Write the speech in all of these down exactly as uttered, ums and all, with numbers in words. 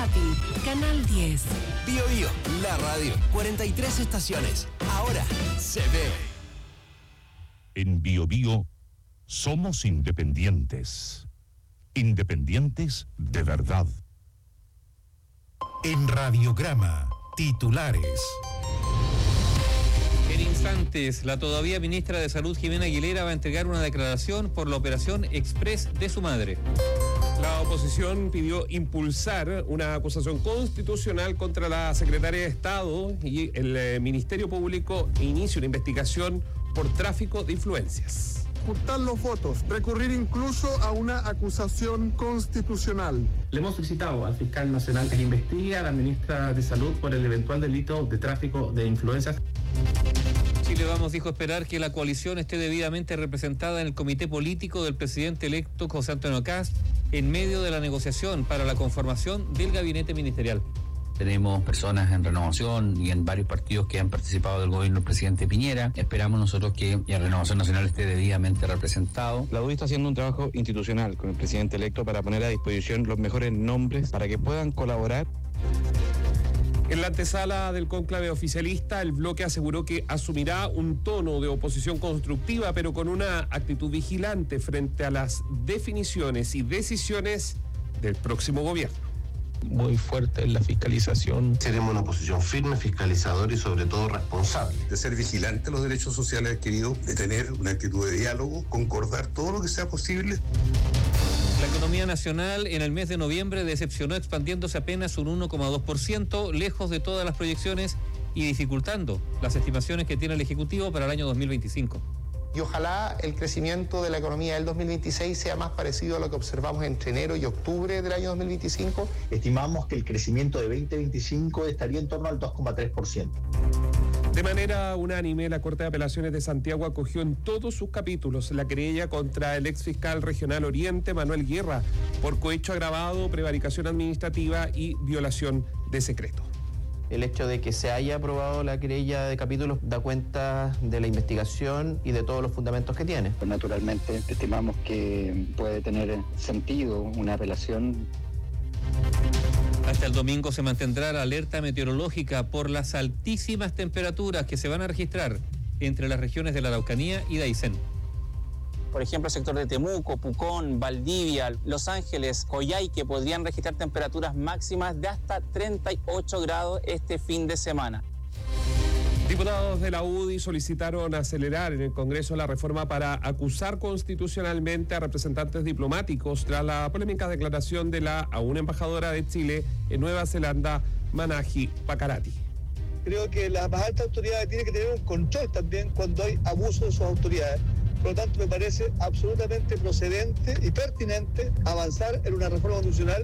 portátil, Canal diez. Bio Bio, la radio, cuarenta y tres estaciones. Ahora se ve. En Bio Bio somos independientes. Independientes de verdad. En Radiograma, titulares. En instantes, la todavía ministra de Salud, Jimena Aguilera, va a entregar una declaración por la operación Express de su madre. La oposición pidió impulsar una acusación constitucional contra la secretaria de Estado y el eh, Ministerio Público inicia una investigación por tráfico de influencias. Ocultar los votos, recurrir incluso a una acusación constitucional. Le hemos solicitado al fiscal nacional que investigue a la ministra de Salud por el eventual delito de tráfico de influencias. Chile Vamos dijo esperar que la coalición esté debidamente representada en el comité político del presidente electo José Antonio Kast en medio de la negociación para la conformación del gabinete ministerial. Tenemos personas en Renovación y en varios partidos que han participado del gobierno del presidente Piñera. Esperamos nosotros que la Renovación Nacional esté debidamente representado. La U D I está haciendo un trabajo institucional con el presidente electo para poner a disposición los mejores nombres para que puedan colaborar. En la antesala del cónclave oficialista, el bloque aseguró que asumirá un tono de oposición constructiva, pero con una actitud vigilante frente a las definiciones y decisiones del próximo gobierno. Muy fuerte en la fiscalización. Seremos una oposición firme, fiscalizadora y sobre todo responsable. De ser vigilante a los derechos sociales adquiridos, de tener una actitud de diálogo, concordar todo lo que sea posible. La economía nacional en el mes de noviembre decepcionó expandiéndose apenas un uno coma dos por ciento, lejos de todas las proyecciones y dificultando las estimaciones que tiene el Ejecutivo para el año dos mil veinticinco. Y ojalá el crecimiento de la economía del dos mil veintiséis sea más parecido a lo que observamos entre enero y octubre del año dos mil veinticinco. Estimamos que el crecimiento de veinte veinticinco estaría en torno al dos coma tres por ciento. De manera unánime, la Corte de Apelaciones de Santiago acogió en todos sus capítulos la querella contra el ex fiscal regional Oriente, Manuel Guerra, por cohecho agravado, prevaricación administrativa y violación de secreto. El hecho de que se haya aprobado la querella de capítulos da cuenta de la investigación y de todos los fundamentos que tiene. Pues naturalmente estimamos que puede tener sentido una apelación. Hasta el domingo se mantendrá la alerta meteorológica por las altísimas temperaturas que se van a registrar entre las regiones de la Araucanía y de Aysén. Por ejemplo, el sector de Temuco, Pucón, Valdivia, Los Ángeles, Coyhaique podrían registrar temperaturas máximas de hasta treinta y ocho grados este fin de semana. Diputados de la U D I solicitaron acelerar en el Congreso la reforma para acusar constitucionalmente a representantes diplomáticos tras la polémica declaración de la aún embajadora de Chile en Nueva Zelanda, Manahi Pakarati. Creo que las más altas autoridades tienen que tener un control también cuando hay abuso de sus autoridades. Por lo tanto, me parece absolutamente procedente y pertinente avanzar en una reforma constitucional.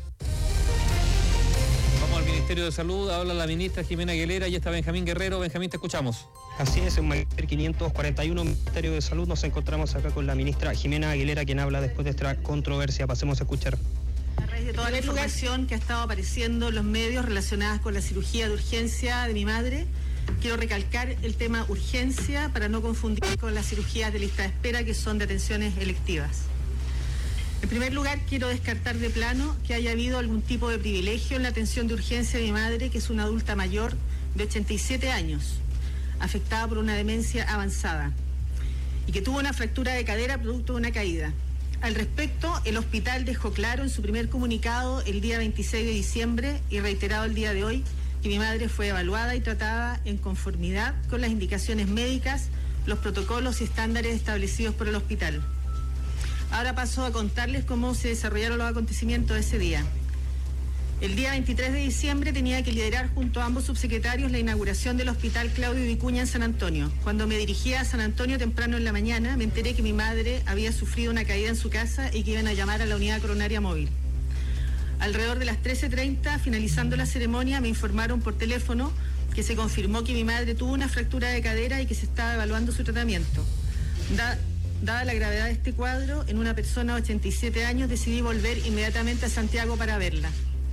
Vamos al Ministerio de Salud, habla la ministra Jimena Aguilera y está Benjamín Guerrero. Benjamín, te escuchamos. Así es, en Mayer quinientos cuarenta y uno, Ministerio de Salud, nos encontramos acá con la ministra Jimena Aguilera, quien habla después de esta controversia. Pasemos a escuchar. A raíz de toda la información que ha estado apareciendo en los medios relacionadas con la cirugía de urgencia de mi madre, quiero recalcar el tema urgencia para no confundir con las cirugías de lista de espera, que son de atenciones electivas. En primer lugar, quiero descartar de plano que haya habido algún tipo de privilegio en la atención de urgencia de mi madre, que es una adulta mayor de ochenta y siete años, afectada por una demencia avanzada y que tuvo una fractura de cadera producto de una caída. Al respecto, el hospital dejó claro en su primer comunicado el día veintiséis de diciembre y reiterado el día de hoy que mi madre fue evaluada y tratada en conformidad con las indicaciones médicas, los protocolos y estándares establecidos por el hospital. Ahora paso a contarles cómo se desarrollaron los acontecimientos de ese día. El día veintitrés de diciembre tenía que liderar junto a ambos subsecretarios la inauguración del Hospital Claudio Vicuña en San Antonio. Cuando me dirigía a San Antonio temprano en la mañana, me enteré que mi madre había sufrido una caída en su casa y que iban a llamar a la unidad coronaria móvil. Alrededor de las trece treinta, finalizando la ceremonia, me informaron por teléfono que se confirmó que mi madre tuvo una fractura de cadera y que se estaba evaluando su tratamiento. Da, dada la gravedad de este cuadro, en una persona de ochenta y siete años, decidí volver inmediatamente a Santiago para verla.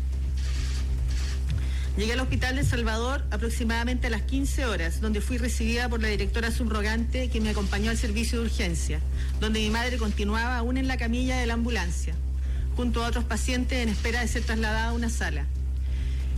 Llegué al Hospital de Salvador aproximadamente a las quince horas, donde fui recibida por la directora subrogante que me acompañó al servicio de urgencia, donde mi madre continuaba aún en la camilla de la ambulancia, junto a otros pacientes en espera de ser trasladada a una sala.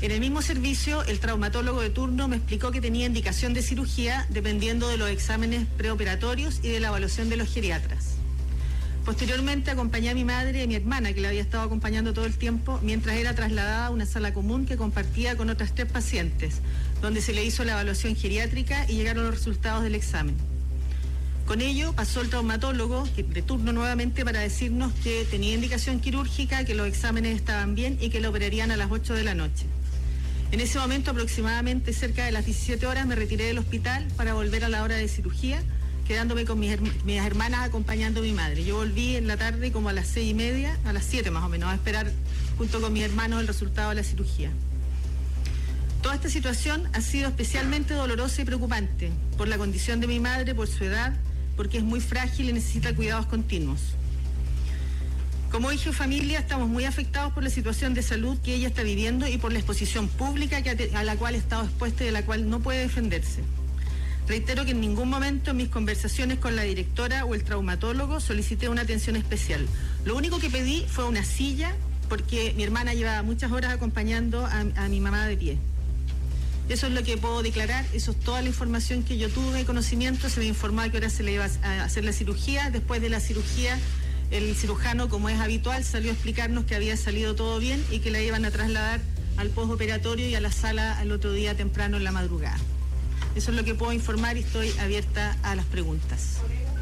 En el mismo servicio, el traumatólogo de turno me explicó que tenía indicación de cirugía dependiendo de los exámenes preoperatorios y de la evaluación de los geriatras. Posteriormente acompañé a mi madre y a mi hermana, que la había estado acompañando todo el tiempo, mientras era trasladada a una sala común que compartía con otras tres pacientes, donde se le hizo la evaluación geriátrica y llegaron los resultados del examen. Con ello pasó el traumatólogo de turno nuevamente para decirnos que tenía indicación quirúrgica, que los exámenes estaban bien y que lo operarían a las ocho de la noche. En ese momento, aproximadamente cerca de las diecisiete horas, me retiré del hospital para volver a la hora de cirugía, quedándome con mis, herm- mis hermanas acompañando a mi madre. Yo volví en la tarde como a las seis y media, a las siete más o menos, a esperar junto con mis hermanos el resultado de la cirugía. Toda esta situación ha sido especialmente dolorosa y preocupante por la condición de mi madre, por su edad, porque es muy frágil y necesita cuidados continuos. Como hijo y familia estamos muy afectados por la situación de salud que ella está viviendo y por la exposición pública que a la cual ha estado expuesta y de la cual no puede defenderse. Reitero que en ningún momento en mis conversaciones con la directora o el traumatólogo solicité una atención especial. Lo único que pedí fue una silla porque mi hermana llevaba muchas horas acompañando a, a mi mamá de pie. Eso es lo que puedo declarar, eso es toda la información que yo tuve conocimiento. Se me informó a qué hora se le iba a hacer la cirugía. Después de la cirugía, el cirujano, como es habitual, salió a explicarnos que había salido todo bien y que la iban a trasladar al postoperatorio y a la sala al otro día temprano en la madrugada. Eso es lo que puedo informar y estoy abierta a las preguntas.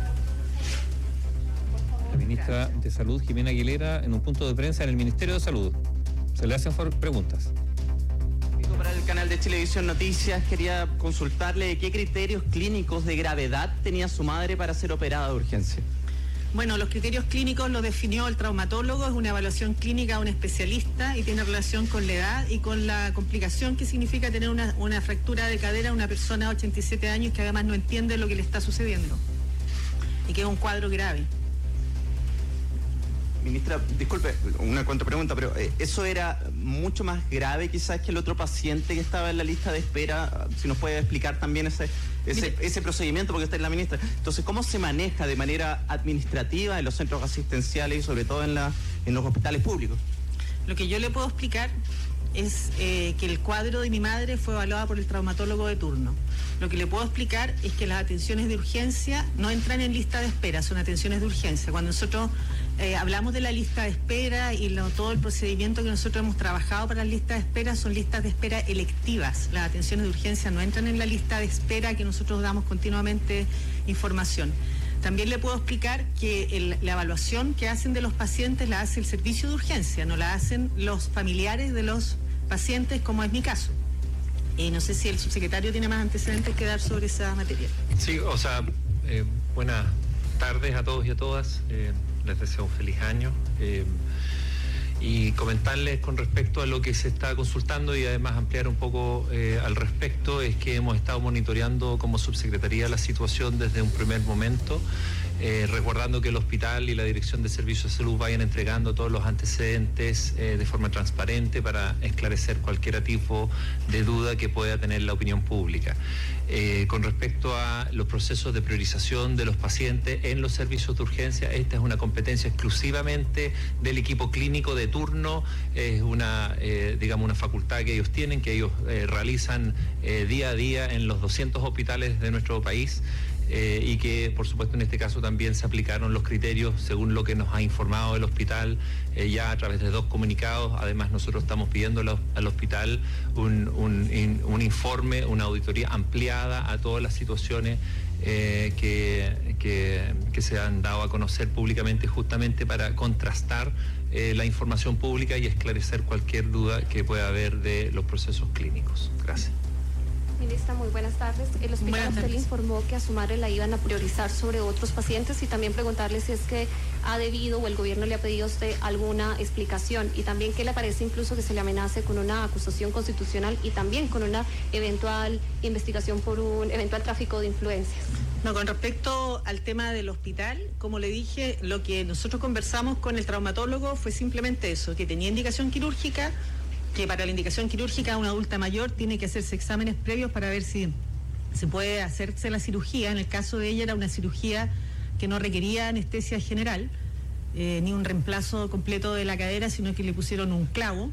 La ministra de Salud, Jimena Aguilera, en un punto de prensa en el Ministerio de Salud. Se le hacen preguntas. Para el canal de Chilevisión Noticias, quería consultarle qué criterios clínicos de gravedad tenía su madre para ser operada de urgencia. Bueno, los criterios clínicos los definió el traumatólogo, es una evaluación clínica a un especialista y tiene relación con la edad y con la complicación que significa tener una, una fractura de cadera a una persona de ochenta y siete años que además no entiende lo que le está sucediendo y que es un cuadro grave. Ministra, disculpe, una contrapregunta, pero eh, ¿eso era mucho más grave quizás que el otro paciente que estaba en la lista de espera? Si nos puede explicar también ese, ese, ese procedimiento, porque usted es la ministra. Entonces, ¿cómo se maneja de manera administrativa en los centros asistenciales y sobre todo en, la, en los hospitales públicos? Lo que yo le puedo explicar es eh, que el cuadro de mi madre fue evaluado por el traumatólogo de turno. Lo que le puedo explicar es que las atenciones de urgencia no entran en lista de espera, son atenciones de urgencia. Cuando nosotros eh, hablamos de la lista de espera y lo, todo el procedimiento que nosotros hemos trabajado para las listas de espera son listas de espera electivas. Las atenciones de urgencia no entran en la lista de espera que nosotros damos continuamente información. También le puedo explicar que el, la evaluación que hacen de los pacientes la hace el servicio de urgencia, no la hacen los familiares de los pacientes, como es mi caso. Y no sé si el subsecretario tiene más antecedentes que dar sobre esa materia. Sí, o sea, eh, buenas tardes a todos y a todas. Eh, les deseo un feliz año. Eh, y comentarles con respecto a lo que se está consultando y además ampliar un poco eh, al respecto, es que hemos estado monitoreando como subsecretaría la situación desde un primer momento, eh, recordando que el hospital y la Dirección de Servicios de Salud vayan entregando todos los antecedentes eh, de forma transparente para esclarecer cualquier tipo de duda que pueda tener la opinión pública. Eh, con respecto a los procesos de priorización de los pacientes en los servicios de urgencia, esta es una competencia exclusivamente del equipo clínico de turno, es una, eh, digamos, una facultad que ellos tienen, que ellos eh, realizan eh, día a día en los doscientos hospitales de nuestro país. Eh, y que por supuesto en este caso también se aplicaron los criterios según lo que nos ha informado el hospital eh, ya a través de dos comunicados. Además nosotros estamos pidiendo al, al hospital un, un, un informe, una auditoría ampliada a todas las situaciones eh, que, que, que se han dado a conocer públicamente, justamente para contrastar eh, la información pública y esclarecer cualquier duda que pueda haber de los procesos clínicos. Gracias. Ministra, muy buenas tardes. El hospital usted le informó que a su madre la iban a priorizar sobre otros pacientes y también preguntarle si es que ha debido o el gobierno le ha pedido a usted alguna explicación y también qué le parece incluso que se le amenace con una acusación constitucional y también con una eventual investigación por un eventual tráfico de influencias. No, con respecto al tema del hospital, como le dije, lo que nosotros conversamos con el traumatólogo fue simplemente eso, que tenía indicación quirúrgica, que para la indicación quirúrgica a una adulta mayor tiene que hacerse exámenes previos para ver si se puede hacerse la cirugía. En el caso de ella era una cirugía que no requería anestesia general, eh, ni un reemplazo completo de la cadera, sino que le pusieron un clavo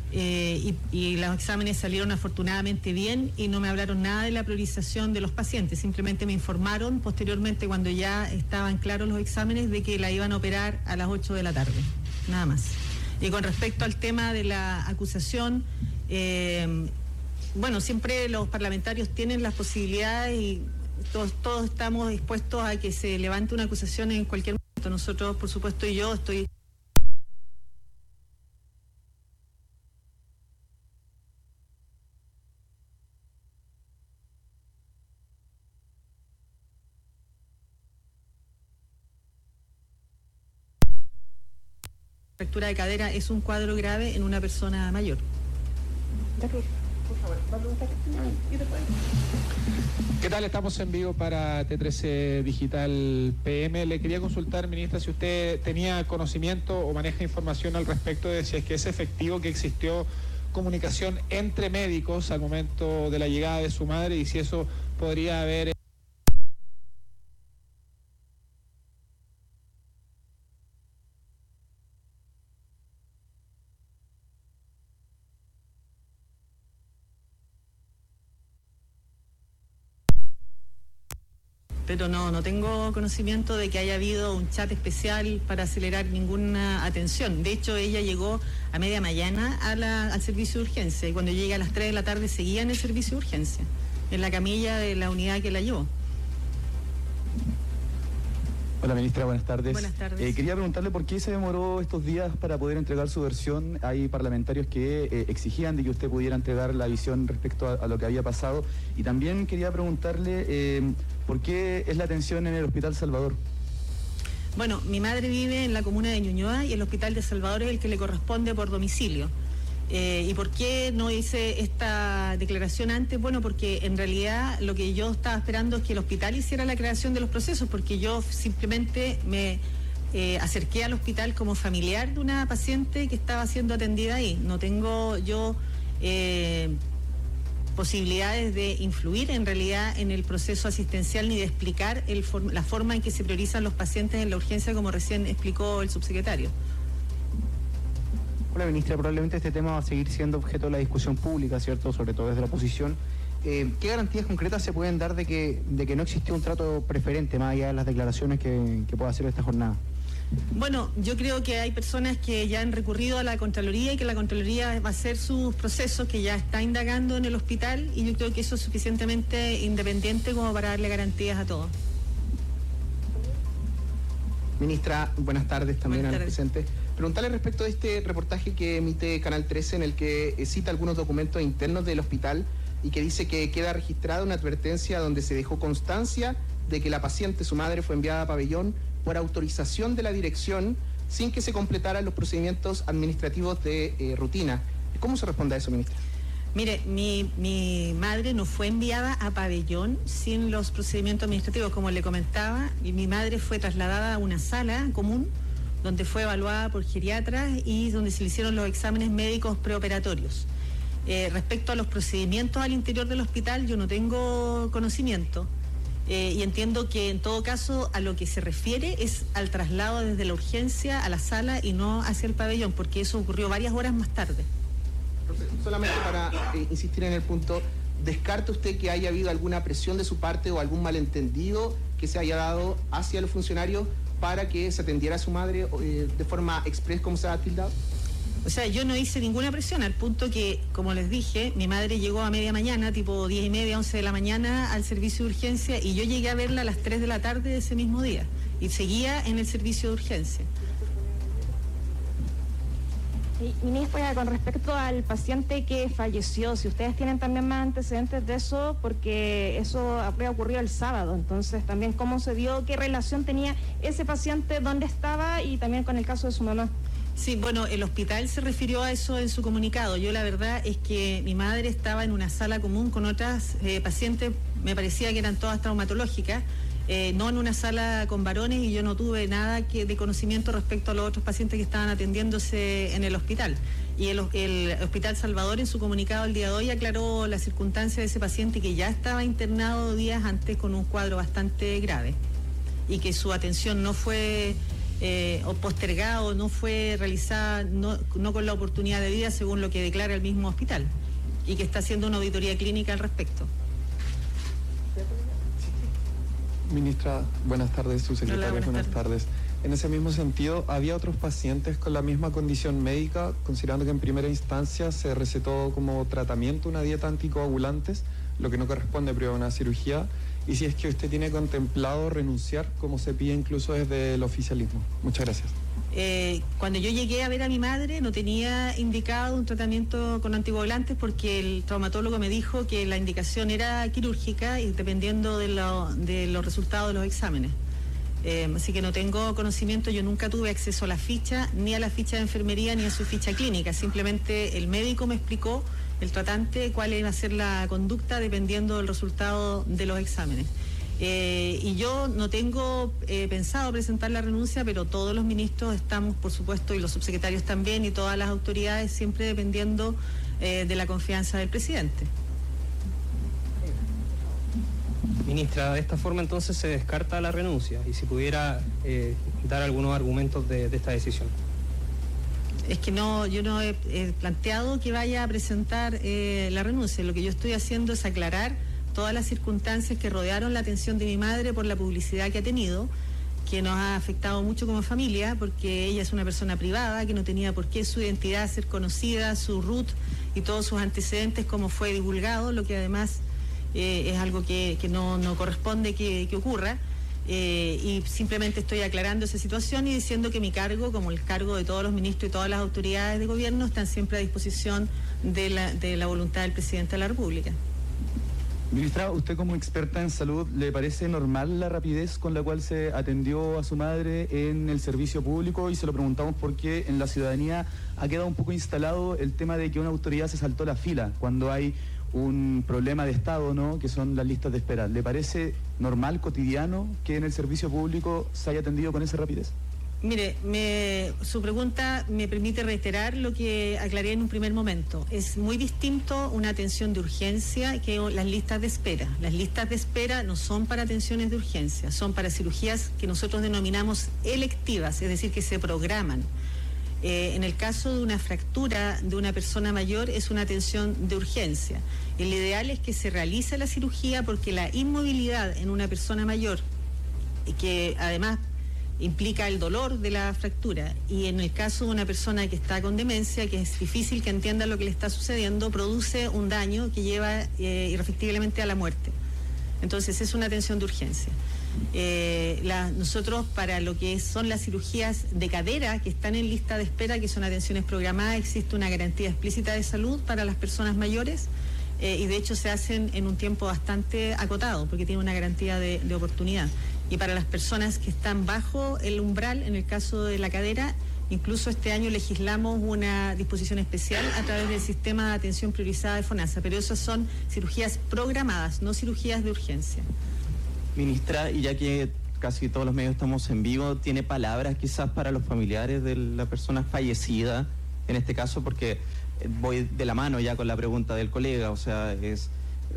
Eh, y, y los exámenes salieron afortunadamente bien y no me hablaron nada de la priorización de los pacientes, simplemente me informaron posteriormente cuando ya estaban claros los exámenes de que la iban a operar a las ocho de la tarde, nada más. Y con respecto al tema de la acusación, eh, bueno, siempre los parlamentarios tienen las posibilidades y todos, todos estamos dispuestos a que se levante una acusación en cualquier momento. Nosotros, por supuesto, y yo estoy... Fractura de cadera es un cuadro grave en una persona mayor. ¿Qué tal? Estamos en vivo para T trece Digital P M. Le quería consultar, ministra, si usted tenía conocimiento o maneja información al respecto de si es que es efectivo que existió comunicación entre médicos al momento de la llegada de su madre y si eso podría haber... Pero no, no tengo conocimiento de que haya habido un chat especial para acelerar ninguna atención. De hecho, ella llegó a media mañana a la, al servicio de urgencia y cuando llega a las tres de la tarde seguía en el servicio de urgencia, en la camilla de la unidad que la llevó. Hola, ministra, buenas tardes. Buenas tardes. Eh, quería preguntarle por qué se demoró estos días para poder entregar su versión. Hay parlamentarios que eh, exigían de que usted pudiera entregar la visión respecto a, a lo que había pasado. Y también quería preguntarle eh, por qué es la atención en el Hospital Salvador. Bueno, mi madre vive en la comuna de Ñuñoa y el Hospital de Salvador es el que le corresponde por domicilio. Eh, ¿Y por qué no hice esta declaración antes? Bueno, porque en realidad lo que yo estaba esperando es que el hospital hiciera la creación de los procesos, porque yo simplemente me eh, acerqué al hospital como familiar de una paciente que estaba siendo atendida ahí. No tengo yo eh, posibilidades de influir en realidad en el proceso asistencial ni de explicar el for- la forma en que se priorizan los pacientes en la urgencia, como recién explicó el subsecretario. Hola, ministra, probablemente este tema va a seguir siendo objeto de la discusión pública, ¿cierto?, sobre todo desde la oposición. Eh, ¿Qué garantías concretas se pueden dar de que, de que no existió un trato preferente, más allá de las declaraciones que, que pueda hacer esta jornada? Bueno, yo creo que hay personas que ya han recurrido a la Contraloría y que la Contraloría va a hacer sus procesos, que ya está indagando en el hospital, y yo creo que eso es suficientemente independiente como para darle garantías a todos. Ministra, buenas tardes también a los presentes. Preguntarle respecto de este reportaje que emite Canal trece en el que cita algunos documentos internos del hospital y que dice que queda registrada una advertencia donde se dejó constancia de que la paciente, su madre, fue enviada a pabellón por autorización de la dirección sin que se completaran los procedimientos administrativos de eh, rutina. ¿Cómo se responde a eso, ministra? Mire, mi, mi madre no fue enviada a pabellón sin los procedimientos administrativos, como le comentaba, y mi madre fue trasladada a una sala común donde fue evaluada por geriatras y donde se le hicieron los exámenes médicos preoperatorios. Eh, respecto a los procedimientos al interior del hospital, yo no tengo conocimiento eh, y entiendo que en todo caso a lo que se refiere es al traslado desde la urgencia a la sala y no hacia el pabellón, porque eso ocurrió varias horas más tarde. Solamente para eh, insistir en el punto, ¿descarta usted que haya habido alguna presión de su parte o algún malentendido que se haya dado hacia los funcionarios para que se atendiera a su madre eh, de forma express, como se ha tildado? O sea, yo no hice ninguna presión, al punto que, como les dije, mi madre llegó a media mañana, tipo diez y media, once de la mañana, al servicio de urgencia, y yo llegué a verla a las tres de la tarde de ese mismo día, y seguía en el servicio de urgencia. Sí, ministra, con respecto al paciente que falleció, si ustedes tienen también más antecedentes de eso, porque eso habría ocurrido el sábado, entonces también cómo se dio, qué relación tenía ese paciente, dónde estaba y también con el caso de su mamá. Sí, bueno, el hospital se refirió a eso en su comunicado. Yo la verdad es que mi madre estaba en una sala común con otras eh, pacientes, me parecía que eran todas traumatológicas, Eh, no en una sala con varones, y yo no tuve nada que, de conocimiento respecto a los otros pacientes que estaban atendiéndose en el hospital. Y el, el Hospital Salvador en su comunicado el día de hoy aclaró la circunstancia de ese paciente que ya estaba internado días antes con un cuadro bastante grave y que su atención no fue eh, o postergada o no fue realizada, no, no con la oportunidad de vida, según lo que declara el mismo hospital, y que está haciendo una auditoría clínica al respecto. Ministra, buenas tardes, su secretaria, buenas, buenas tardes. tardes. En ese mismo sentido, ¿había otros pacientes con la misma condición médica, considerando que en primera instancia se recetó como tratamiento una dieta anticoagulantes, lo que no corresponde pero a una cirugía? Y si es que usted tiene contemplado renunciar, como se pide incluso desde el oficialismo. Muchas gracias. Eh, cuando yo llegué a ver a mi madre no tenía indicado un tratamiento con anticoagulantes porque el traumatólogo me dijo que la indicación era quirúrgica y dependiendo de, lo, de los resultados de los exámenes. Eh, así que no tengo conocimiento, yo nunca tuve acceso a la ficha, ni a la ficha de enfermería, ni a su ficha clínica. Simplemente el médico me explicó, el tratante, cuál iba a ser la conducta dependiendo del resultado de los exámenes. Eh, y yo no tengo eh, pensado presentar la renuncia, pero todos los ministros estamos, por supuesto, y los subsecretarios también, y todas las autoridades, siempre dependiendo eh, de la confianza del presidente. Ministra, de esta forma entonces se descarta la renuncia, y si pudiera eh, dar algunos argumentos de, de esta decisión. Es que no, yo no he, he planteado que vaya a presentar eh, la renuncia. Lo que yo estoy haciendo es aclarar todas las circunstancias que rodearon la atención de mi madre por la publicidad que ha tenido, que nos ha afectado mucho como familia, porque ella es una persona privada, que no tenía por qué su identidad ser conocida, su R U T y todos sus antecedentes como fue divulgado, lo que además eh, es algo que, que no, no corresponde que, que ocurra. Eh, y simplemente estoy aclarando esa situación y diciendo que mi cargo, como el cargo de todos los ministros y todas las autoridades de gobierno, están siempre a disposición de la, de la voluntad del presidente de la República. Ministra, usted como experta en salud, ¿le parece normal la rapidez con la cual se atendió a su madre en el servicio público? Y se lo preguntamos porque en la ciudadanía ha quedado un poco instalado el tema de que una autoridad se saltó la fila cuando hay un problema de Estado, ¿no?, que son las listas de espera. ¿Le parece normal, cotidiano, que en el servicio público se haya atendido con esa rapidez? Mire, me, su pregunta me permite reiterar lo que aclaré en un primer momento. Es muy distinto una atención de urgencia que las listas de espera. Las listas de espera no son para atenciones de urgencia, son para cirugías que nosotros denominamos electivas, es decir, que se programan. Eh, en el caso de una fractura de una persona mayor es una atención de urgencia. El ideal es que se realice la cirugía porque la inmovilidad en una persona mayor, que además implica el dolor de la fractura, y en el caso de una persona que está con demencia, que es difícil que entienda lo que le está sucediendo, produce un daño que lleva eh, irrefutiblemente a la muerte. Entonces es una atención de urgencia. Eh, la, nosotros para lo que son las cirugías de cadera que están en lista de espera, que son atenciones programadas, existe una garantía explícita de salud para las personas mayores eh, y de hecho se hacen en un tiempo bastante acotado porque tiene una garantía de, de oportunidad. Y para las personas que están bajo el umbral, en el caso de la cadera, incluso este año legislamos una disposición especial a través del sistema de atención priorizada de FONASA, pero esas son cirugías programadas, no cirugías de urgencia. Ministra, y ya que casi todos los medios estamos en vivo, ¿tiene palabras quizás para los familiares de la persona fallecida en este caso? Porque voy de la mano ya con la pregunta del colega, o sea, ¿es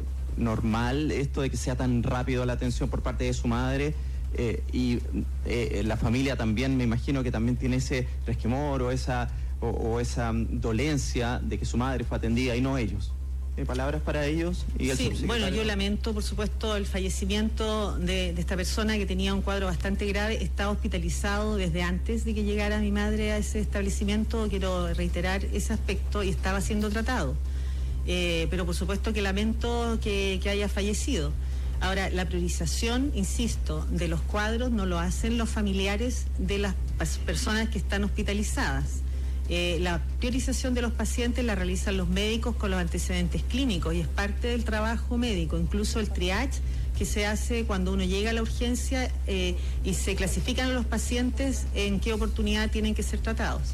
normal esto de que sea tan rápido la atención por parte de su madre? Eh, y eh, la familia también, me imagino que también tiene ese resquemor o esa, o, o esa dolencia de que su madre fue atendida y no ellos. ¿Hay palabras para ellos? Y el sí, bueno, yo lamento, por supuesto, el fallecimiento de, de esta persona que tenía un cuadro bastante grave. Está hospitalizado desde antes de que llegara mi madre a ese establecimiento, quiero reiterar ese aspecto, y estaba siendo tratado. Eh, pero por supuesto que lamento que, que haya fallecido. Ahora, la priorización, insisto, de los cuadros no lo hacen los familiares de las personas que están hospitalizadas. Eh, la priorización de los pacientes la realizan los médicos con los antecedentes clínicos y es parte del trabajo médico, incluso el triage que se hace cuando uno llega a la urgencia eh, y se clasifican a los pacientes en qué oportunidad tienen que ser tratados.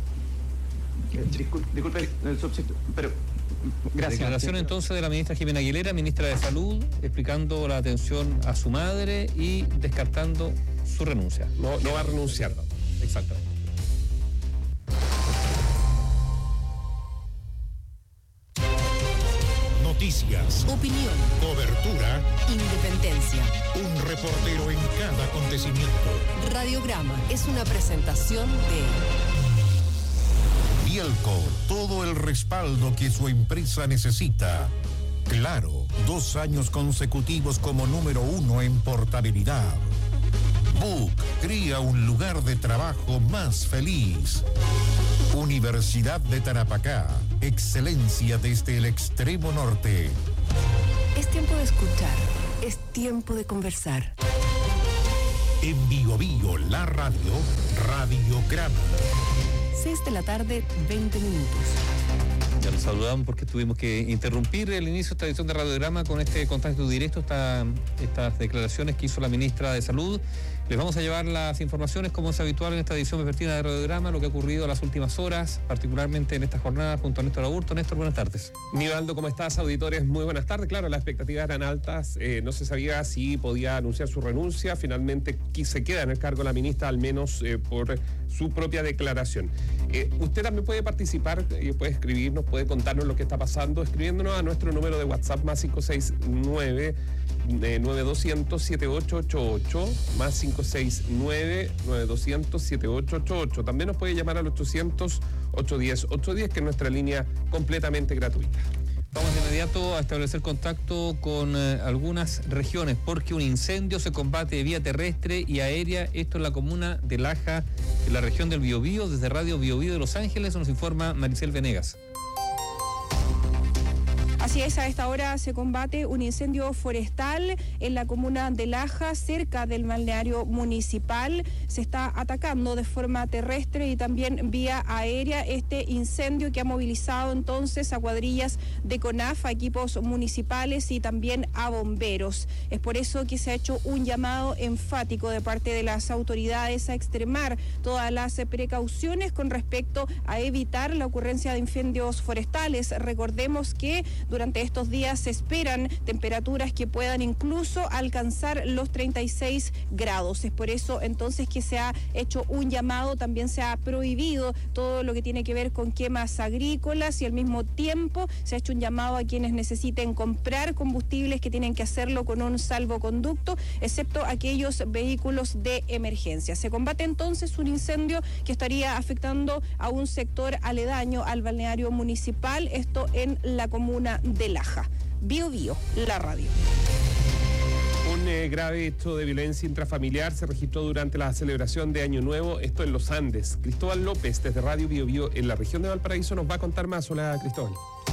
Eh, disculpe, disculpe el subsecretario, pero gracias. Declaración entonces de la ministra Jimena Aguilera, ministra de Salud, explicando la atención a su madre y descartando su renuncia. No, no va a renunciar. Exactamente. Noticias, opinión, cobertura, independencia. Un reportero en cada acontecimiento. Radiograma es una presentación de Bielco, todo el respaldo que su empresa necesita. Claro, dos años consecutivos como número uno en portabilidad. Book crea un lugar de trabajo más feliz. Universidad de Tarapacá, excelencia desde el extremo norte. Es tiempo de escuchar, es tiempo de conversar. En Bio Bio, la radio, Radiograma. seis de la tarde, veinte minutos. Ya los saludamos porque tuvimos que interrumpir el inicio de esta edición de Radiograma con este contacto directo, esta, estas declaraciones que hizo la ministra de Salud. Les vamos a llevar las informaciones, como es habitual en esta edición vespertina de Radiograma, lo que ha ocurrido en las últimas horas, particularmente en esta jornada, junto a Néstor Aburto. Néstor, buenas tardes. Nivaldo, ¿cómo estás? Auditores, muy buenas tardes. Claro, las expectativas eran altas, eh, no se sabía si podía anunciar su renuncia. Finalmente se queda en el cargo la ministra, al menos eh, por su propia declaración. Eh, usted también puede participar, eh, puede escribirnos, puede contarnos lo que está pasando, escribiéndonos a nuestro número de WhatsApp más cinco seis nueve, nueve dos cero cero, siete ocho ocho ocho, más cinco seis nueve, nueve dos cero cero, siete ocho ocho ocho. También nos puede llamar al ochocientos, ochocientos diez, ochocientos diez, que es nuestra línea completamente gratuita. Vamos de inmediato a establecer contacto con eh, algunas regiones, porque un incendio se combate vía terrestre y aérea, esto en la comuna de Laja, en la región del Biobío. Desde Radio Biobío de Los Ángeles nos informa Maricel Venegas. Así es, a esta hora se combate un incendio forestal en la comuna de Laja, cerca del balneario municipal. Se está atacando de forma terrestre y también vía aérea este incendio que ha movilizado entonces a cuadrillas de CONAF, a equipos municipales y también a bomberos. Es por eso que se ha hecho un llamado enfático de parte de las autoridades a extremar todas las precauciones con respecto a evitar la ocurrencia de incendios forestales. Recordemos que durante estos días se esperan temperaturas que puedan incluso alcanzar los treinta y seis grados. Es por eso entonces que se ha hecho un llamado, también se ha prohibido todo lo que tiene que ver con quemas agrícolas y al mismo tiempo se ha hecho un llamado a quienes necesiten comprar combustibles que tienen que hacerlo con un salvoconducto, excepto aquellos vehículos de emergencia. Se combate entonces un incendio que estaría afectando a un sector aledaño al balneario municipal, esto en la comuna de Laja. Bio Bio, la radio. Un eh, grave hecho de violencia intrafamiliar se registró durante la celebración de Año Nuevo, esto en los Andes. Cristóbal López, desde Radio Bio Bio en la región de Valparaíso, nos va a contar más. Hola, Cristóbal.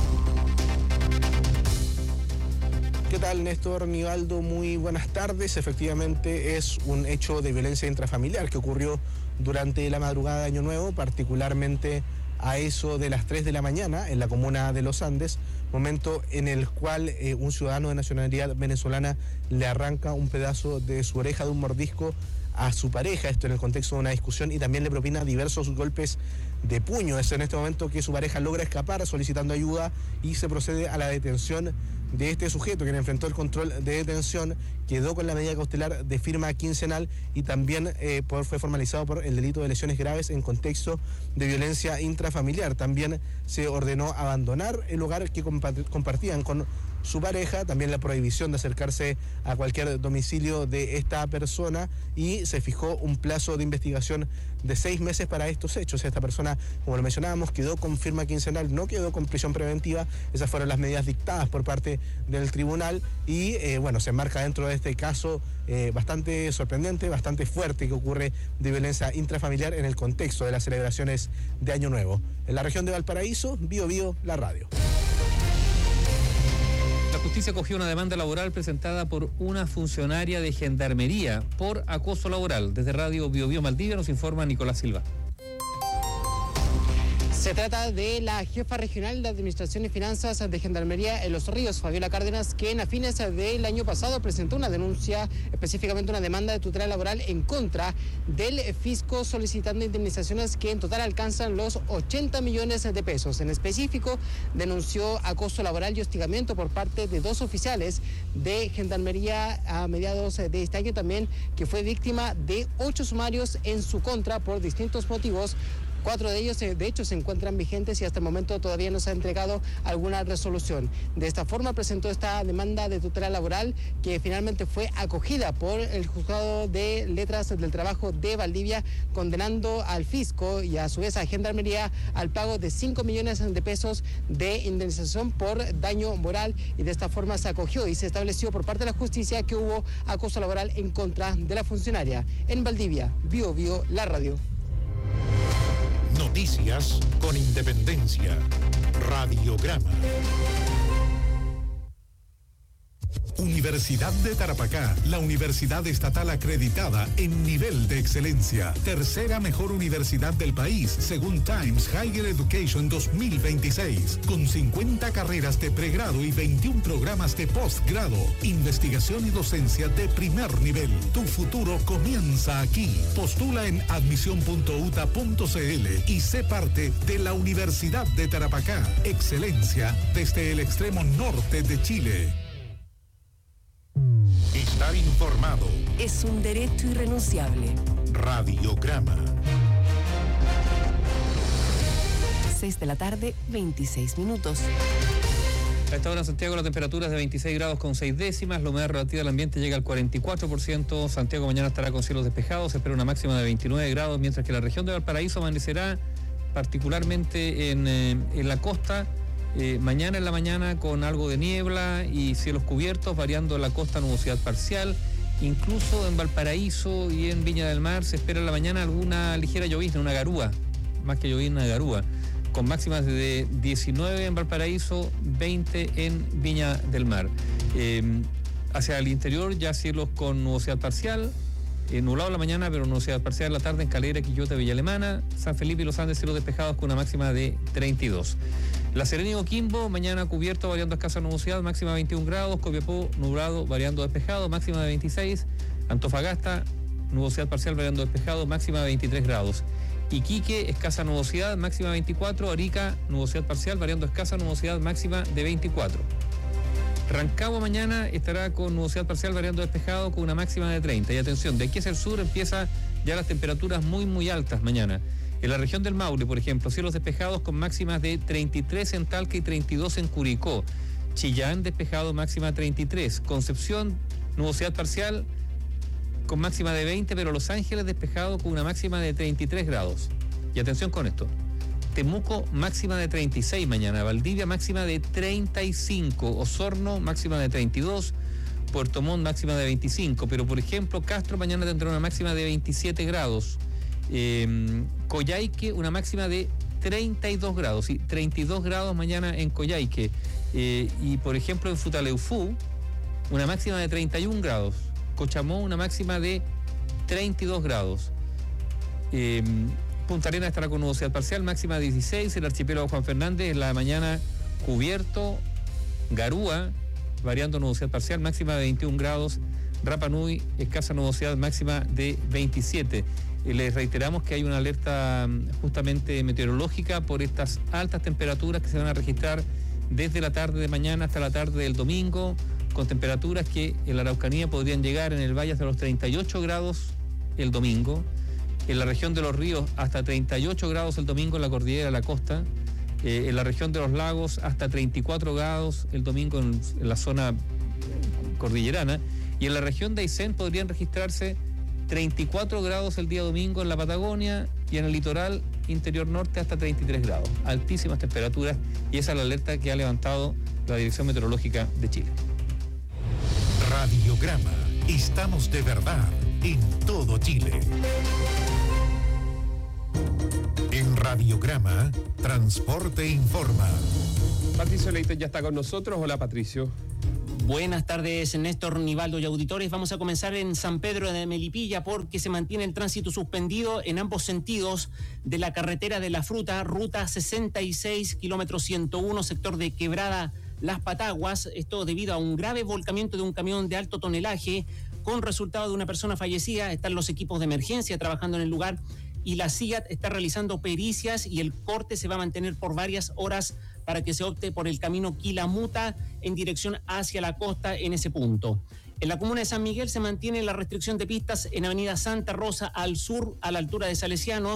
¿Qué tal, Néstor? Nivaldo, muy buenas tardes. Efectivamente es un hecho de violencia intrafamiliar que ocurrió durante la madrugada de Año Nuevo, particularmente a eso de las tres de la mañana en la comuna de Los Andes, momento en el cual eh, un ciudadano de nacionalidad venezolana le arranca un pedazo de su oreja de un mordisco a su pareja, esto en el contexto de una discusión, y también le propina diversos golpes de puño. Es en este momento que su pareja logra escapar solicitando ayuda y se procede a la detención de este sujeto, quien enfrentó el control de detención, quedó con la medida cautelar de firma quincenal y también eh, por, fue formalizado por el delito de lesiones graves en contexto de violencia intrafamiliar. También se ordenó abandonar el hogar que compartían con su pareja, también la prohibición de acercarse a cualquier domicilio de esta persona, y se fijó un plazo de investigación de seis meses para estos hechos. Esta persona, como lo mencionábamos, quedó con firma quincenal, no quedó con prisión preventiva. Esas fueron las medidas dictadas por parte del tribunal y eh, bueno, se enmarca dentro de este caso eh, bastante sorprendente, bastante fuerte, que ocurre de violencia intrafamiliar en el contexto de las celebraciones de Año Nuevo. En la región de Valparaíso, Bio Bio, la radio. La justicia acogió una demanda laboral presentada por una funcionaria de Gendarmería por acoso laboral. Desde Radio Bio Bio Maldivia nos informa Nicolás Silva. Se trata de la jefa regional de Administración y Finanzas de Gendarmería en Los Ríos, Fabiola Cárdenas, quien a fines del año pasado presentó una denuncia, específicamente una demanda de tutela laboral en contra del fisco, solicitando indemnizaciones que en total alcanzan los ochenta millones de pesos. En específico, denunció acoso laboral y hostigamiento por parte de dos oficiales de Gendarmería a mediados de este año, también que fue víctima de ocho sumarios en su contra por distintos motivos, Cuatro de ellos, de hecho, se encuentran vigentes y hasta el momento todavía no se ha entregado alguna resolución. De esta forma presentó esta demanda de tutela laboral que finalmente fue acogida por el Juzgado de Letras del Trabajo de Valdivia, condenando al fisco y a su vez a Gendarmería al pago de cinco millones de pesos de indemnización por daño moral, y de esta forma se acogió y se estableció por parte de la justicia que hubo acoso laboral en contra de la funcionaria. En Valdivia, Bio Bio, la radio. Noticias con independencia. Radiograma. Universidad de Tarapacá, la universidad estatal acreditada en nivel de excelencia. Tercera mejor universidad del país, según Times Higher Education dos mil veintiséis. Con cincuenta carreras de pregrado y veintiún programas de posgrado. Investigación y docencia de primer nivel. Tu futuro comienza aquí. Postula en admisión punto u t a punto c l y sé parte de la Universidad de Tarapacá. Excelencia desde el extremo norte de Chile. Estar informado es un derecho irrenunciable. Radiograma. seis de la tarde, veintiséis minutos. A esta hora en Santiago la temperatura es de veintiséis grados con seis décimas, la humedad relativa del ambiente llega al cuarenta y cuatro por ciento. Santiago mañana estará con cielos despejados, se espera una máxima de veintinueve grados, mientras que la región de Valparaíso amanecerá particularmente en, eh, en la costa. Eh, mañana en la mañana con algo de niebla y cielos cubiertos, variando en la costa nubosidad parcial. Incluso en Valparaíso y en Viña del Mar se espera en la mañana alguna ligera llovizna, una garúa, más que llovizna, una garúa, con máximas de diecinueve en Valparaíso, veinte en Viña del Mar. Eh, hacia el interior ya cielos con nubosidad parcial, eh, nublado en la mañana pero nubosidad parcial en la tarde en Calera, Quillota, Villa Alemana, San Felipe y Los Andes cielos despejados con una máxima de treinta y dos. La Serena y Coquimbo, mañana cubierto, variando escasa nubosidad, máxima de veintiún grados. Copiapó, nublado, variando despejado, máxima de veintiséis. Antofagasta, nubosidad parcial, variando despejado, máxima de veintitrés grados. Iquique, escasa nubosidad, máxima de veinticuatro. Arica, nubosidad parcial, variando escasa nubosidad, máxima de veinticuatro. Rancagua mañana estará con nubosidad parcial, variando despejado, con una máxima de treinta. Y atención, de aquí hacia el sur empieza ya las temperaturas muy, muy altas mañana. En la región del Maule, por ejemplo, cielos despejados con máximas de treinta y tres en Talca y treinta y dos en Curicó. Chillán despejado, máxima treinta y tres. Concepción, nubosidad parcial con máxima de veinte, pero Los Ángeles despejado con una máxima de treinta y tres grados. Y atención con esto. Temuco, máxima de treinta y seis mañana. Valdivia, máxima de treinta y cinco. Osorno, máxima de treinta y dos. Puerto Montt, máxima de veinticinco. Pero, por ejemplo, Castro mañana tendrá una máxima de veintisiete grados. Eh, Coyhaique, una máxima de treinta y dos grados, sí, treinta y dos grados mañana en Coyhaique. Eh, y por ejemplo en Futaleufú, una máxima de treinta y un grados. Cochamó, una máxima de treinta y dos grados. Eh, Punta Arenas estará con nubosidad parcial, máxima de dieciséis. El archipiélago Juan Fernández en la mañana cubierto. Garúa, variando nubosidad parcial, máxima de veintiún grados. Rapa Nui, escasa nubosidad, máxima de veintisiete. Les reiteramos que hay una alerta justamente meteorológica por estas altas temperaturas que se van a registrar desde la tarde de mañana hasta la tarde del domingo, con temperaturas que en la Araucanía podrían llegar en el valle hasta los treinta y ocho grados el domingo, en la región de los ríos hasta treinta y ocho grados el domingo en la cordillera de la costa, eh, en la región de los lagos hasta treinta y cuatro grados el domingo en, en la zona cordillerana, y en la región de Aysén podrían registrarse treinta y cuatro grados el día domingo en la Patagonia, y en el litoral interior norte hasta treinta y tres grados. Altísimas temperaturas, y esa es la alerta que ha levantado la Dirección Meteorológica de Chile. Radiograma. Estamos de verdad en todo Chile. En Radiograma, Transporte Informa. Patricio Leite ya está con nosotros. Hola, Patricio. Buenas tardes, Néstor, Nivaldo y auditores. Vamos a comenzar en San Pedro de Melipilla porque se mantiene el tránsito suspendido en ambos sentidos de la carretera de la Fruta, ruta sesenta y seis, kilómetro ciento uno, sector de Quebrada Las Pataguas. Esto debido a un grave volcamiento de un camión de alto tonelaje con resultado de una persona fallecida. Están los equipos de emergencia trabajando en el lugar y la C I A T está realizando pericias, y el corte se va a mantener por varias horas para que se opte por el camino Quilamuta en dirección hacia la costa en ese punto. En la comuna de San Miguel se mantiene la restricción de pistas en Avenida Santa Rosa al sur, a la altura de Salesianos,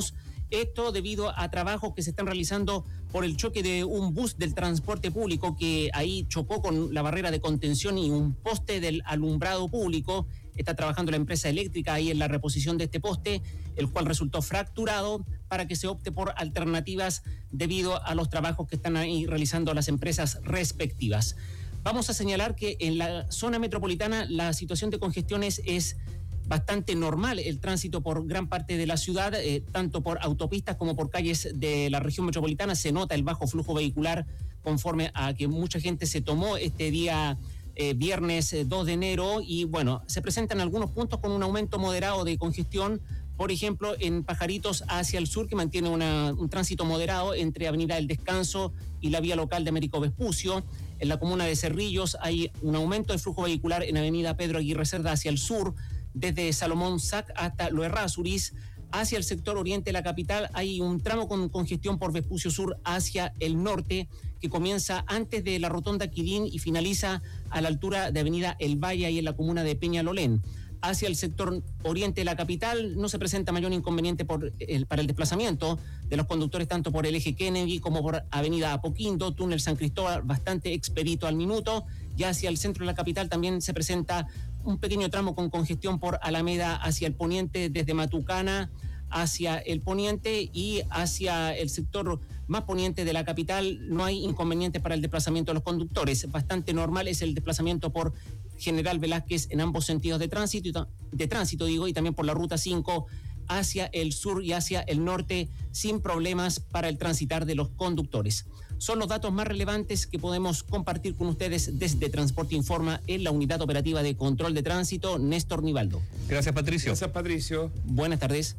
Esto debido a trabajos que se están realizando por el choque de un bus del transporte público que ahí chocó con la barrera de contención y un poste del alumbrado público. Está trabajando la empresa eléctrica ahí en la reposición de este poste, el cual resultó fracturado, para que se opte por alternativas debido a los trabajos que están ahí realizando las empresas respectivas. Vamos a señalar que en la zona metropolitana la situación de congestiones es bastante normal. El tránsito por gran parte de la ciudad, eh, tanto por autopistas como por calles de la región metropolitana, se nota el bajo flujo vehicular conforme a que mucha gente se tomó este día eh, viernes eh, dos de enero y bueno, se presentan algunos puntos con un aumento moderado de congestión. Por ejemplo, en Pajaritos hacia el sur, que mantiene una, un tránsito moderado entre Avenida El Descanso y la vía local de Américo Vespucio. En la comuna de Cerrillos hay un aumento del flujo vehicular en Avenida Pedro Aguirre Cerda hacia el sur, desde Salomón Sac hasta Lo Errázuriz. Hacia el sector oriente de la capital hay un tramo con congestión por Vespucio Sur hacia el norte, que comienza antes de la rotonda Quirín y finaliza a la altura de Avenida El Valle y en la comuna de Peñalolén. Hacia el sector oriente de la capital no se presenta mayor inconveniente por el, para el desplazamiento de los conductores tanto por el eje Kennedy como por Avenida Apoquindo, túnel San Cristóbal, bastante expedito al minuto. Y hacia el centro de la capital también se presenta un pequeño tramo con congestión por Alameda hacia el poniente, desde Matucana hacia el poniente, y hacia el sector más poniente de la capital no hay inconveniente para el desplazamiento de los conductores. Bastante normal es el desplazamiento por General Velázquez en ambos sentidos de tránsito, de tránsito digo, y también por la ruta cinco hacia el sur y hacia el norte, sin problemas para el transitar de los conductores. Son los datos más relevantes que podemos compartir con ustedes desde Transporte Informa en la Unidad Operativa de Control de Tránsito, Néstor Nivaldo. Gracias, Patricio. Gracias, Patricio. Buenas tardes.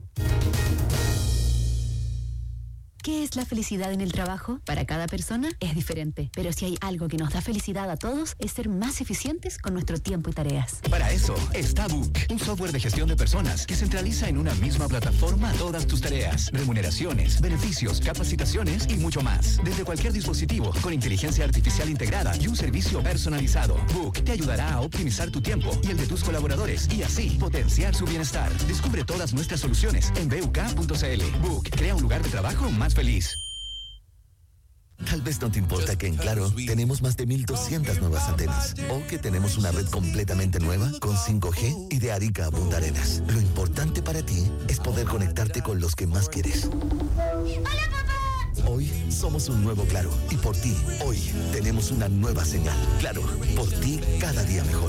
¿Qué es la felicidad en el trabajo? Para cada persona es diferente, pero si hay algo que nos da felicidad a todos es ser más eficientes con nuestro tiempo y tareas. Para eso está Book, un software de gestión de personas que centraliza en una misma plataforma todas tus tareas, remuneraciones, beneficios, capacitaciones y mucho más. Desde cualquier dispositivo, con inteligencia artificial integrada y un servicio personalizado. Book te ayudará a optimizar tu tiempo y el de tus colaboradores y así potenciar su bienestar. Descubre todas nuestras soluciones en b u k punto c l. Book crea un lugar de trabajo más feliz. Tal vez no te importa que en Claro tenemos más de mil doscientas nuevas antenas o que tenemos una red completamente nueva con cinco G y de Arica a Punta Arenas. Lo importante para ti es poder conectarte con los que más quieres. ¡Hola, papá! Hoy somos un nuevo Claro y por ti hoy tenemos una nueva señal. Claro, por ti cada día mejor.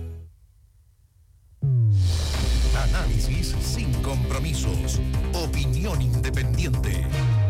Análisis sin compromisos. Opinión independiente.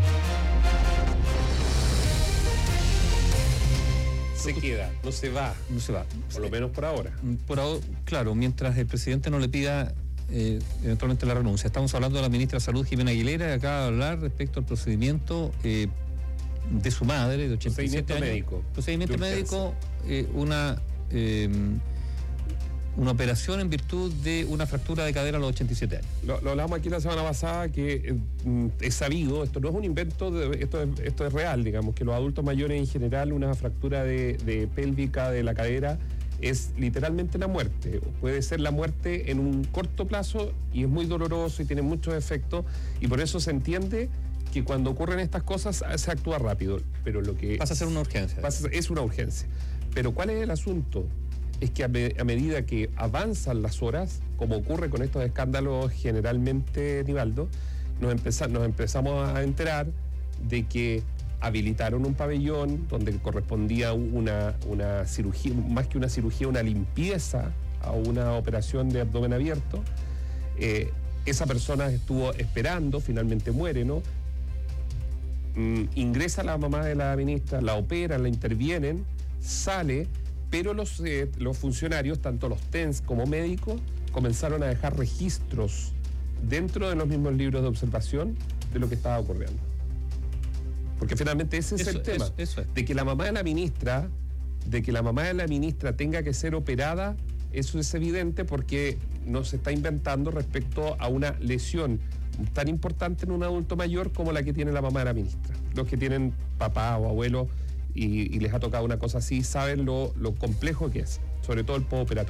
Se queda, no se va. No se va. Por lo menos por ahora. Por ahora, claro, mientras el presidente no le pida eh, eventualmente la renuncia. Estamos hablando de la ministra de Salud, Jimena Aguilera, que acaba de hablar respecto al procedimiento eh, de su madre, de ochenta y siete años. Médico. Procedimiento médico. Eh, una, eh, una operación en virtud de una fractura de cadera a los ochenta y siete años. Lo, lo hablamos aquí la semana pasada, que eh, es sabido, esto no es un invento, de, esto, es, esto es real, digamos, que los adultos mayores en general, una fractura de, de pélvica de la cadera es literalmente la muerte. Puede ser la muerte en un corto plazo y es muy doloroso y tiene muchos efectos, y por eso se entiende que cuando ocurren estas cosas se actúa rápido, pero lo que pasa a ser una urgencia. Pasa, es una urgencia. Pero ¿cuál es el asunto? Es que a, me, a medida que avanzan las horas, como ocurre con estos escándalos generalmente, Nivaldo, nos, empeza, nos empezamos a enterar de que habilitaron un pabellón donde correspondía una, una cirugía, más que una cirugía, una limpieza a una operación de abdomen abierto. Eh, esa persona estuvo esperando, finalmente muere, ¿no? Mm, ingresa la mamá de la ministra, la operan, la intervienen, sale, pero los, eh, los funcionarios, tanto los T E N S como médicos, comenzaron a dejar registros dentro de los mismos libros de observación de lo que estaba ocurriendo. Porque finalmente ese es eso, el tema, eso, eso es. de que la mamá de la ministra, de que la mamá de la ministra tenga que ser operada, eso es evidente porque no se está inventando respecto a una lesión tan importante en un adulto mayor como la que tiene la mamá de la ministra. Los que tienen papá o abuelo y, y les ha tocado una cosa así, saben lo, lo complejo que es, sobre todo el postoperatorio.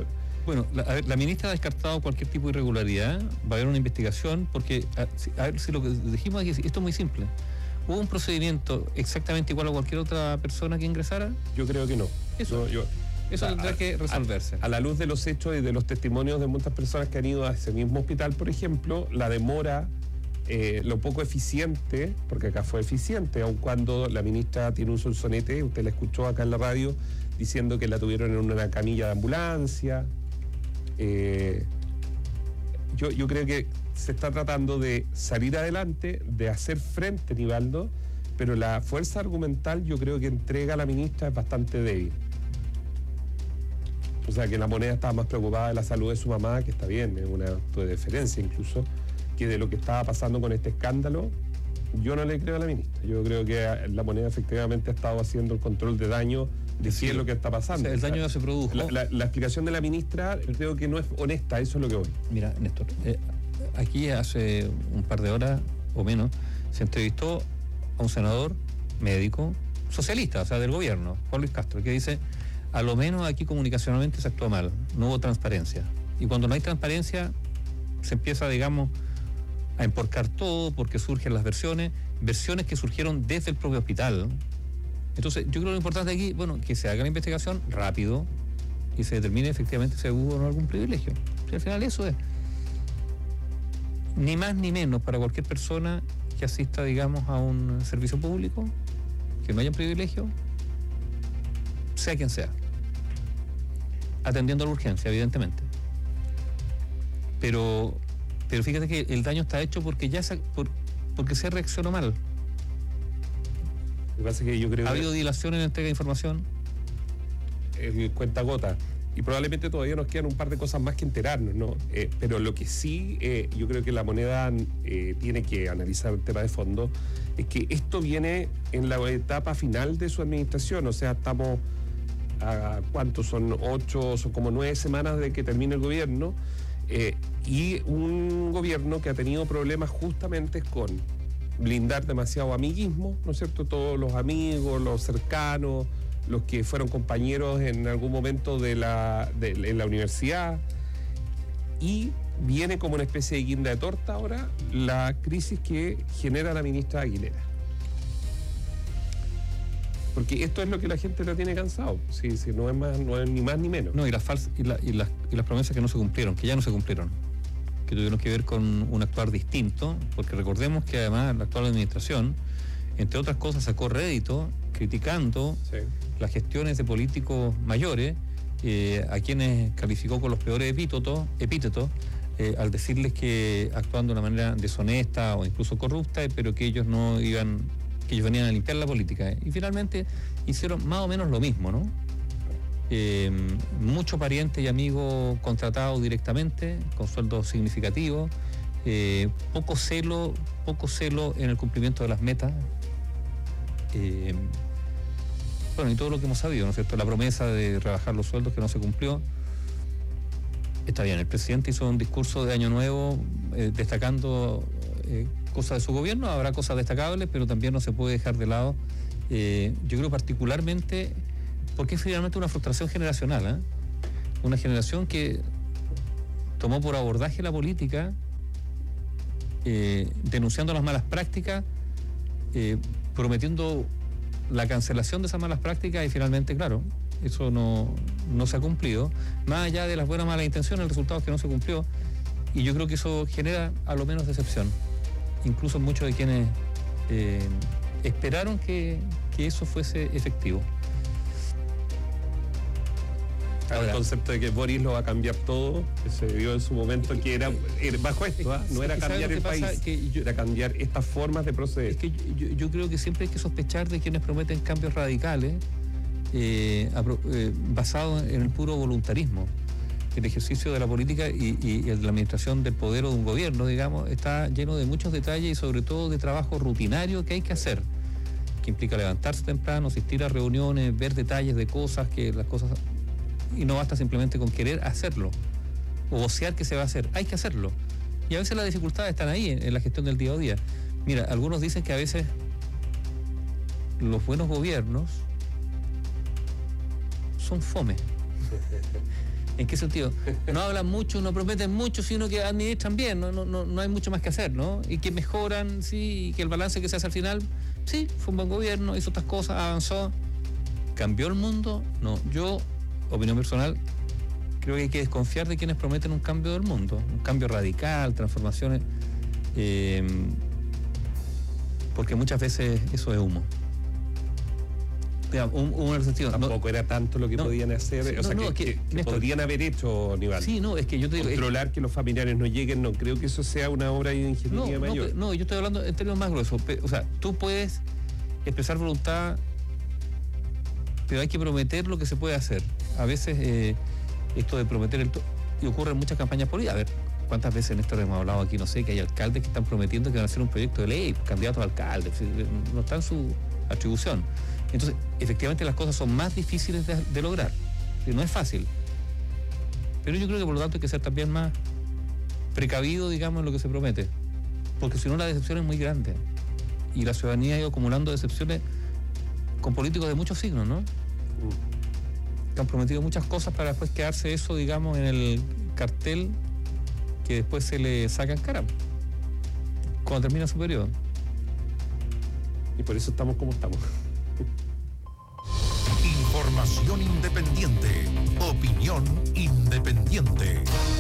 Bueno, la, a ver, la ministra ha descartado cualquier tipo de irregularidad, va a haber una investigación, porque, a, a ver si lo que dijimos aquí, esto es muy simple. ¿Hubo un procedimiento exactamente igual a cualquier otra persona que ingresara? Yo creo que no. Eso, yo, yo, eso o sea, tendrá a, que resolverse. A, a la luz de los hechos y de los testimonios de muchas personas que han ido a ese mismo hospital, por ejemplo, la demora, eh, lo poco eficiente, porque acá fue eficiente, aun cuando la ministra tiene un sonsonete, usted la escuchó acá en la radio, diciendo que la tuvieron en una camilla de ambulancia. Eh, yo, yo creo que se está tratando de salir adelante, de hacer frente, Nivaldo, pero la fuerza argumental yo creo que entrega a la ministra es bastante débil. O sea, que la Moneda estaba más preocupada de la salud de su mamá, que está bien, es una acto de deferencia incluso, que de lo que estaba pasando con este escándalo. Yo no le creo a la ministra. Yo creo que la Moneda efectivamente ha estado haciendo el control de daño de si es lo que está pasando. O sea, el daño ya se produjo. La, la, la explicación de la ministra creo que no es honesta, eso es lo que voy. Mira, Néstor, eh, aquí hace un par de horas o menos se entrevistó a un senador médico socialista, o sea, del gobierno, Juan Luis Castro, que dice, a lo menos aquí comunicacionalmente se actuó mal, no hubo transparencia. Y cuando no hay transparencia, se empieza, digamos, a emporcar todo porque surgen las versiones, versiones que surgieron desde el propio hospital. Entonces, yo creo que lo importante aquí, bueno, que se haga la investigación rápido y se determine efectivamente si hubo o no algún privilegio. Si al final eso es. Ni más ni menos para cualquier persona que asista, digamos, a un servicio público, que no haya un privilegio, sea quien sea. Atendiendo a la urgencia, evidentemente. Pero, pero fíjate que el daño está hecho porque ya se, por, porque se reaccionó mal. Lo que pasa es que yo creo ¿Ha que habido dilación en la entrega de información? El cuentagota. Y probablemente todavía nos quedan un par de cosas más que enterarnos, ¿no? Eh, pero lo que sí, eh, yo creo que la Moneda eh, tiene que analizar el tema de fondo, es que esto viene en la etapa final de su administración. O sea, estamos a ¿cuántos son? Ocho, son como nueve semanas de que termine el gobierno. Eh, y un gobierno que ha tenido problemas justamente con blindar demasiado amiguismo, ¿no es cierto? Todos los amigos, los cercanos, los que fueron compañeros en algún momento de la, de, en la universidad, y viene como una especie de guinda de torta ahora la crisis que genera la ministra Aguilera. Porque esto es lo que la gente la tiene cansado, si, si no es más, no es ni más ni menos. No, y las falsas y, la, y, las, y las promesas que no se cumplieron, que ya no se cumplieron, que tuvieron que ver con un actuar distinto, porque recordemos que además la actual administración, entre otras cosas, sacó rédito criticando sí. las gestiones de políticos mayores, eh, a quienes calificó con los peores epítetos, epítetos eh, al decirles que actuando de una manera deshonesta o incluso corrupta, pero que ellos no iban, que ellos venían a limpiar la política. Eh. Y finalmente hicieron más o menos lo mismo, ¿no? Eh, muchos parientes y amigos contratados directamente, con sueldos significativos, eh, poco celo, poco celo en el cumplimiento de las metas. Eh, bueno, y todo lo que hemos sabido, ¿no es cierto? La promesa de rebajar los sueldos que no se cumplió. Está bien, el presidente hizo un discurso de Año Nuevo eh, destacando eh, cosas de su gobierno, habrá cosas destacables, pero también no se puede dejar de lado, eh, yo creo particularmente, porque es finalmente una frustración generacional, ¿eh? Una generación que tomó por abordaje la política, eh, denunciando las malas prácticas, eh, prometiendo la cancelación de esas malas prácticas, y finalmente, claro, eso no, no se ha cumplido. Más allá de las buenas o malas intenciones, el resultado es que no se cumplió, y yo creo que eso genera a lo menos decepción, incluso muchos de quienes eh, esperaron que, que eso fuese efectivo. Ahora, el concepto de que Boris lo va a cambiar todo, que se dio en su momento, que era, era bajo esto, ¿eh? No era cambiar el país, que yo, era cambiar estas formas de proceder. Es que yo, yo creo que siempre hay que sospechar de quienes prometen cambios radicales eh, eh, basados en el puro voluntarismo. El ejercicio de la política y, y, y de la administración del poder o de un gobierno, digamos, está lleno de muchos detalles y sobre todo de trabajo rutinario que hay que hacer, que implica levantarse temprano, asistir a reuniones, ver detalles de cosas, que las cosas... Y no basta simplemente con querer hacerlo o vocear que se va a hacer, hay que hacerlo. Y a veces las dificultades están ahí en, en la gestión del día a día. Mira, algunos dicen que a veces los buenos gobiernos son fome. ¿En qué sentido? No hablan mucho, no prometen mucho, sino que administran bien, no, no, no, no hay mucho más que hacer, ¿no? Y que mejoran, sí, y que el balance que se hace al final, sí, fue un buen gobierno, hizo estas cosas, avanzó. ¿Cambió el mundo? No, yo, opinión personal, creo que hay que desconfiar de quienes prometen un cambio del mundo, un cambio radical, transformaciones, eh, porque muchas veces eso es humo. Un, un sentido, Tampoco no, era tanto lo que no, podían hacer, sí, o sea, no, no, que, que, que, que podrían haber hecho, Aníbal. Sí, no, es que yo te digo... Controlar es, que los familiares no lleguen, no creo que eso sea una obra de ingeniería no, mayor. No, no, yo estoy hablando en términos más gruesos. O sea, tú puedes expresar voluntad, pero hay que prometer lo que se puede hacer. A veces eh, esto de prometer el... y ocurre en muchas campañas políticas. A ver, ¿cuántas veces en esto hemos hablado aquí? No sé, que hay alcaldes que están prometiendo que van a hacer un proyecto de ley, candidatos a alcaldes, no está en su atribución. Entonces, efectivamente las cosas son más difíciles de, de lograr. No es fácil. Pero yo creo que por lo tanto hay que ser también más precavido, digamos, en lo que se promete. Porque si no la decepción es muy grande. Y la ciudadanía ha ido acumulando decepciones con políticos de muchos signos, ¿no? Que han prometido muchas cosas para después quedarse eso, digamos, en el cartel que después se le saca en cara cuando termina su periodo. Y por eso estamos como estamos. Información independiente. Opinión independiente.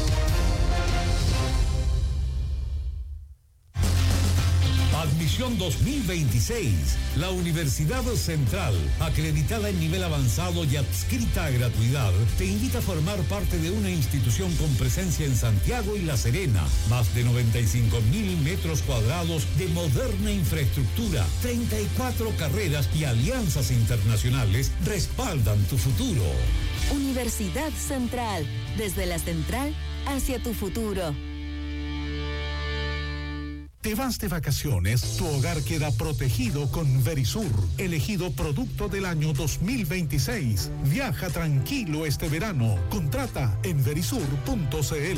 Admisión dos mil veintiséis. La Universidad Central, acreditada en nivel avanzado y adscrita a gratuidad, te invita a formar parte de una institución con presencia en Santiago y La Serena. Más de noventa y cinco mil metros cuadrados de moderna infraestructura, treinta y cuatro carreras y alianzas internacionales respaldan tu futuro. Universidad Central, desde la central hacia tu futuro. Te vas de vacaciones, tu hogar queda protegido con Verisur, elegido producto del año dos mil veintiséis. Viaja tranquilo este verano. Contrata en verisur punto c l.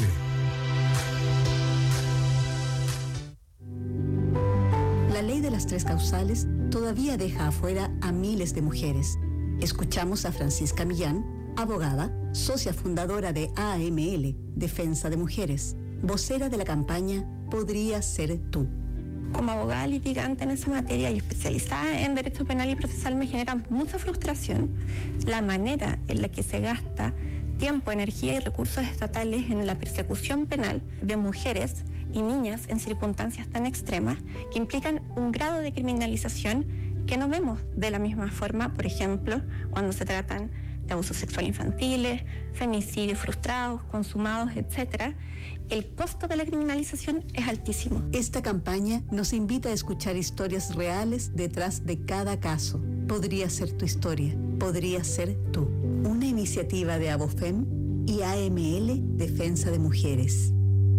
La ley de las tres causales todavía deja afuera a miles de mujeres. Escuchamos a Francisca Millán, abogada, socia fundadora de A M L, Defensa de Mujeres, vocera de la campaña Podría Ser Tú. Como abogada litigante en esa materia y especializada en derecho penal y procesal, me genera mucha frustración la manera en la que se gasta tiempo, energía y recursos estatales en la persecución penal de mujeres y niñas en circunstancias tan extremas que implican un grado de criminalización que no vemos de la misma forma, por ejemplo, cuando se tratan de abusos sexuales infantiles, femicidios frustrados, consumados, etcétera. El costo de la criminalización es altísimo. Esta campaña nos invita a escuchar historias reales detrás de cada caso. Podría ser tu historia, podría ser tú. Una iniciativa de Abofem y A M L, Defensa de Mujeres.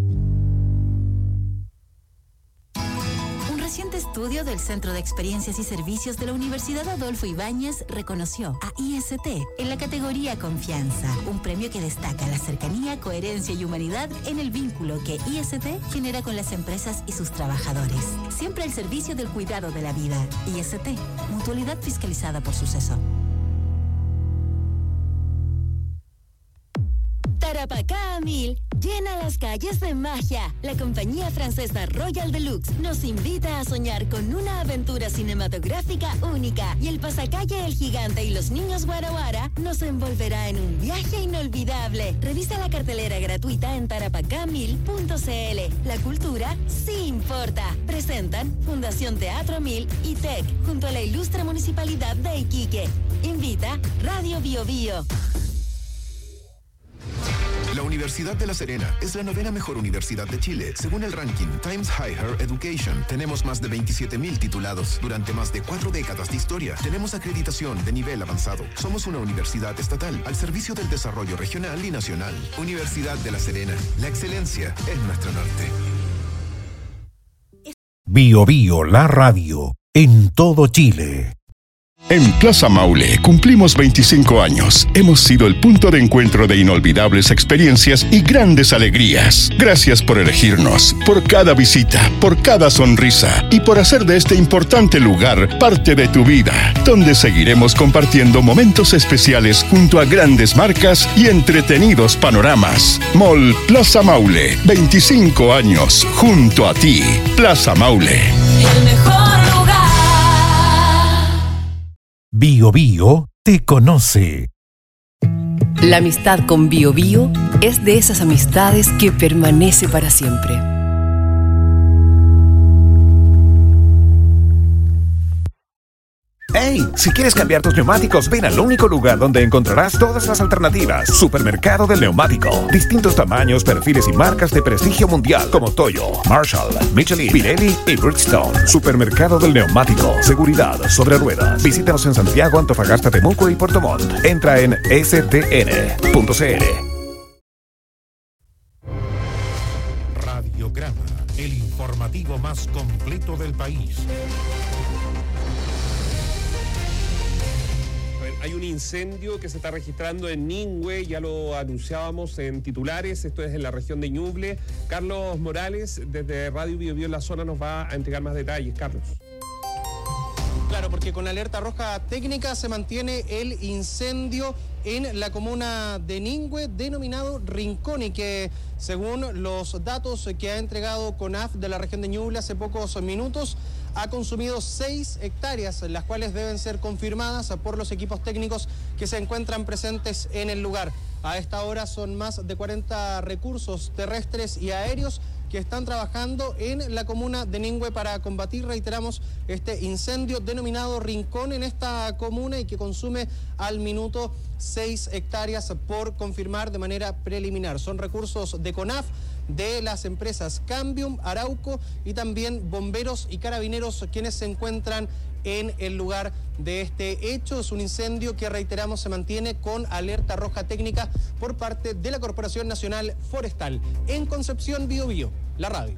Un reciente estudio del Centro de Experiencias y Servicios de la Universidad Adolfo Ibáñez reconoció a I S T en la categoría Confianza, un premio que destaca la cercanía, coherencia y humanidad en el vínculo que I S T genera con las empresas y sus trabajadores. Siempre al servicio del cuidado de la vida. I S T, mutualidad fiscalizada por Suceso. Tarapacá a mil llena las calles de magia. La compañía francesa Royal Deluxe nos invita a soñar con una aventura cinematográfica única y el pasacalle El Gigante y los Niños Guara Guara nos envolverá en un viaje inolvidable. Revisa la cartelera gratuita en tarapacá mil punto c l. La cultura sí importa. Presentan Fundación Teatro Mil y T E C junto a la ilustre Municipalidad de Iquique. Invita Radio Bio Bio. La Universidad de La Serena es la novena mejor universidad de Chile, según el ranking Times Higher Education. Tenemos más de veintisiete mil titulados durante más de cuatro décadas de historia. Tenemos acreditación de nivel avanzado. Somos una universidad estatal al servicio del desarrollo regional y nacional. Universidad de La Serena. La excelencia es nuestro norte. Bio Bio, la radio, en todo Chile. En Plaza Maule cumplimos veinticinco años. Hemos sido el punto de encuentro de inolvidables experiencias y grandes alegrías. Gracias por elegirnos, por cada visita, por cada sonrisa y por hacer de este importante lugar parte de tu vida, donde seguiremos compartiendo momentos especiales junto a grandes marcas y entretenidos panoramas. Mall Plaza Maule, veinticinco años junto a ti. Plaza Maule. El mejor lugar. Bio Bio te conoce. La amistad con Bio Bio es de esas amistades que permanece para siempre. ¡Hey! Si quieres cambiar tus neumáticos, ven al único lugar donde encontrarás todas las alternativas. Supermercado del Neumático. Distintos tamaños, perfiles y marcas de prestigio mundial como Toyo, Marshall, Michelin, Pirelli y Bridgestone. Supermercado del Neumático. Seguridad sobre ruedas. Visítanos en Santiago, Antofagasta, Temuco y Puerto Montt. Entra en s t n punto c l. Radiograma, el informativo más completo del país. Hay un incendio que se está registrando en Ningüe, ya lo anunciábamos en titulares, esto es en la región de Ñuble. Carlos Morales, desde Radio Bio Bio en la zona, nos va a entregar más detalles. Carlos. Claro, porque con alerta roja técnica se mantiene el incendio en la comuna de Ningüe, denominado Rincón, y que según los datos que ha entregado CONAF de la región de Ñuble hace pocos minutos, ha consumido seis hectáreas, las cuales deben ser confirmadas por los equipos técnicos que se encuentran presentes en el lugar. A esta hora son más de cuarenta recursos terrestres y aéreos que están trabajando en la comuna de Ningüe para combatir, reiteramos, este incendio denominado Rincón en esta comuna y que consume al minuto seis hectáreas por confirmar de manera preliminar. Son recursos de CONAF, de las empresas Cambium, Arauco y también bomberos y carabineros quienes se encuentran en el lugar de este hecho. Es un incendio que, reiteramos, se mantiene con alerta roja técnica por parte de la Corporación Nacional Forestal. En Concepción, Bio Bio, la radio.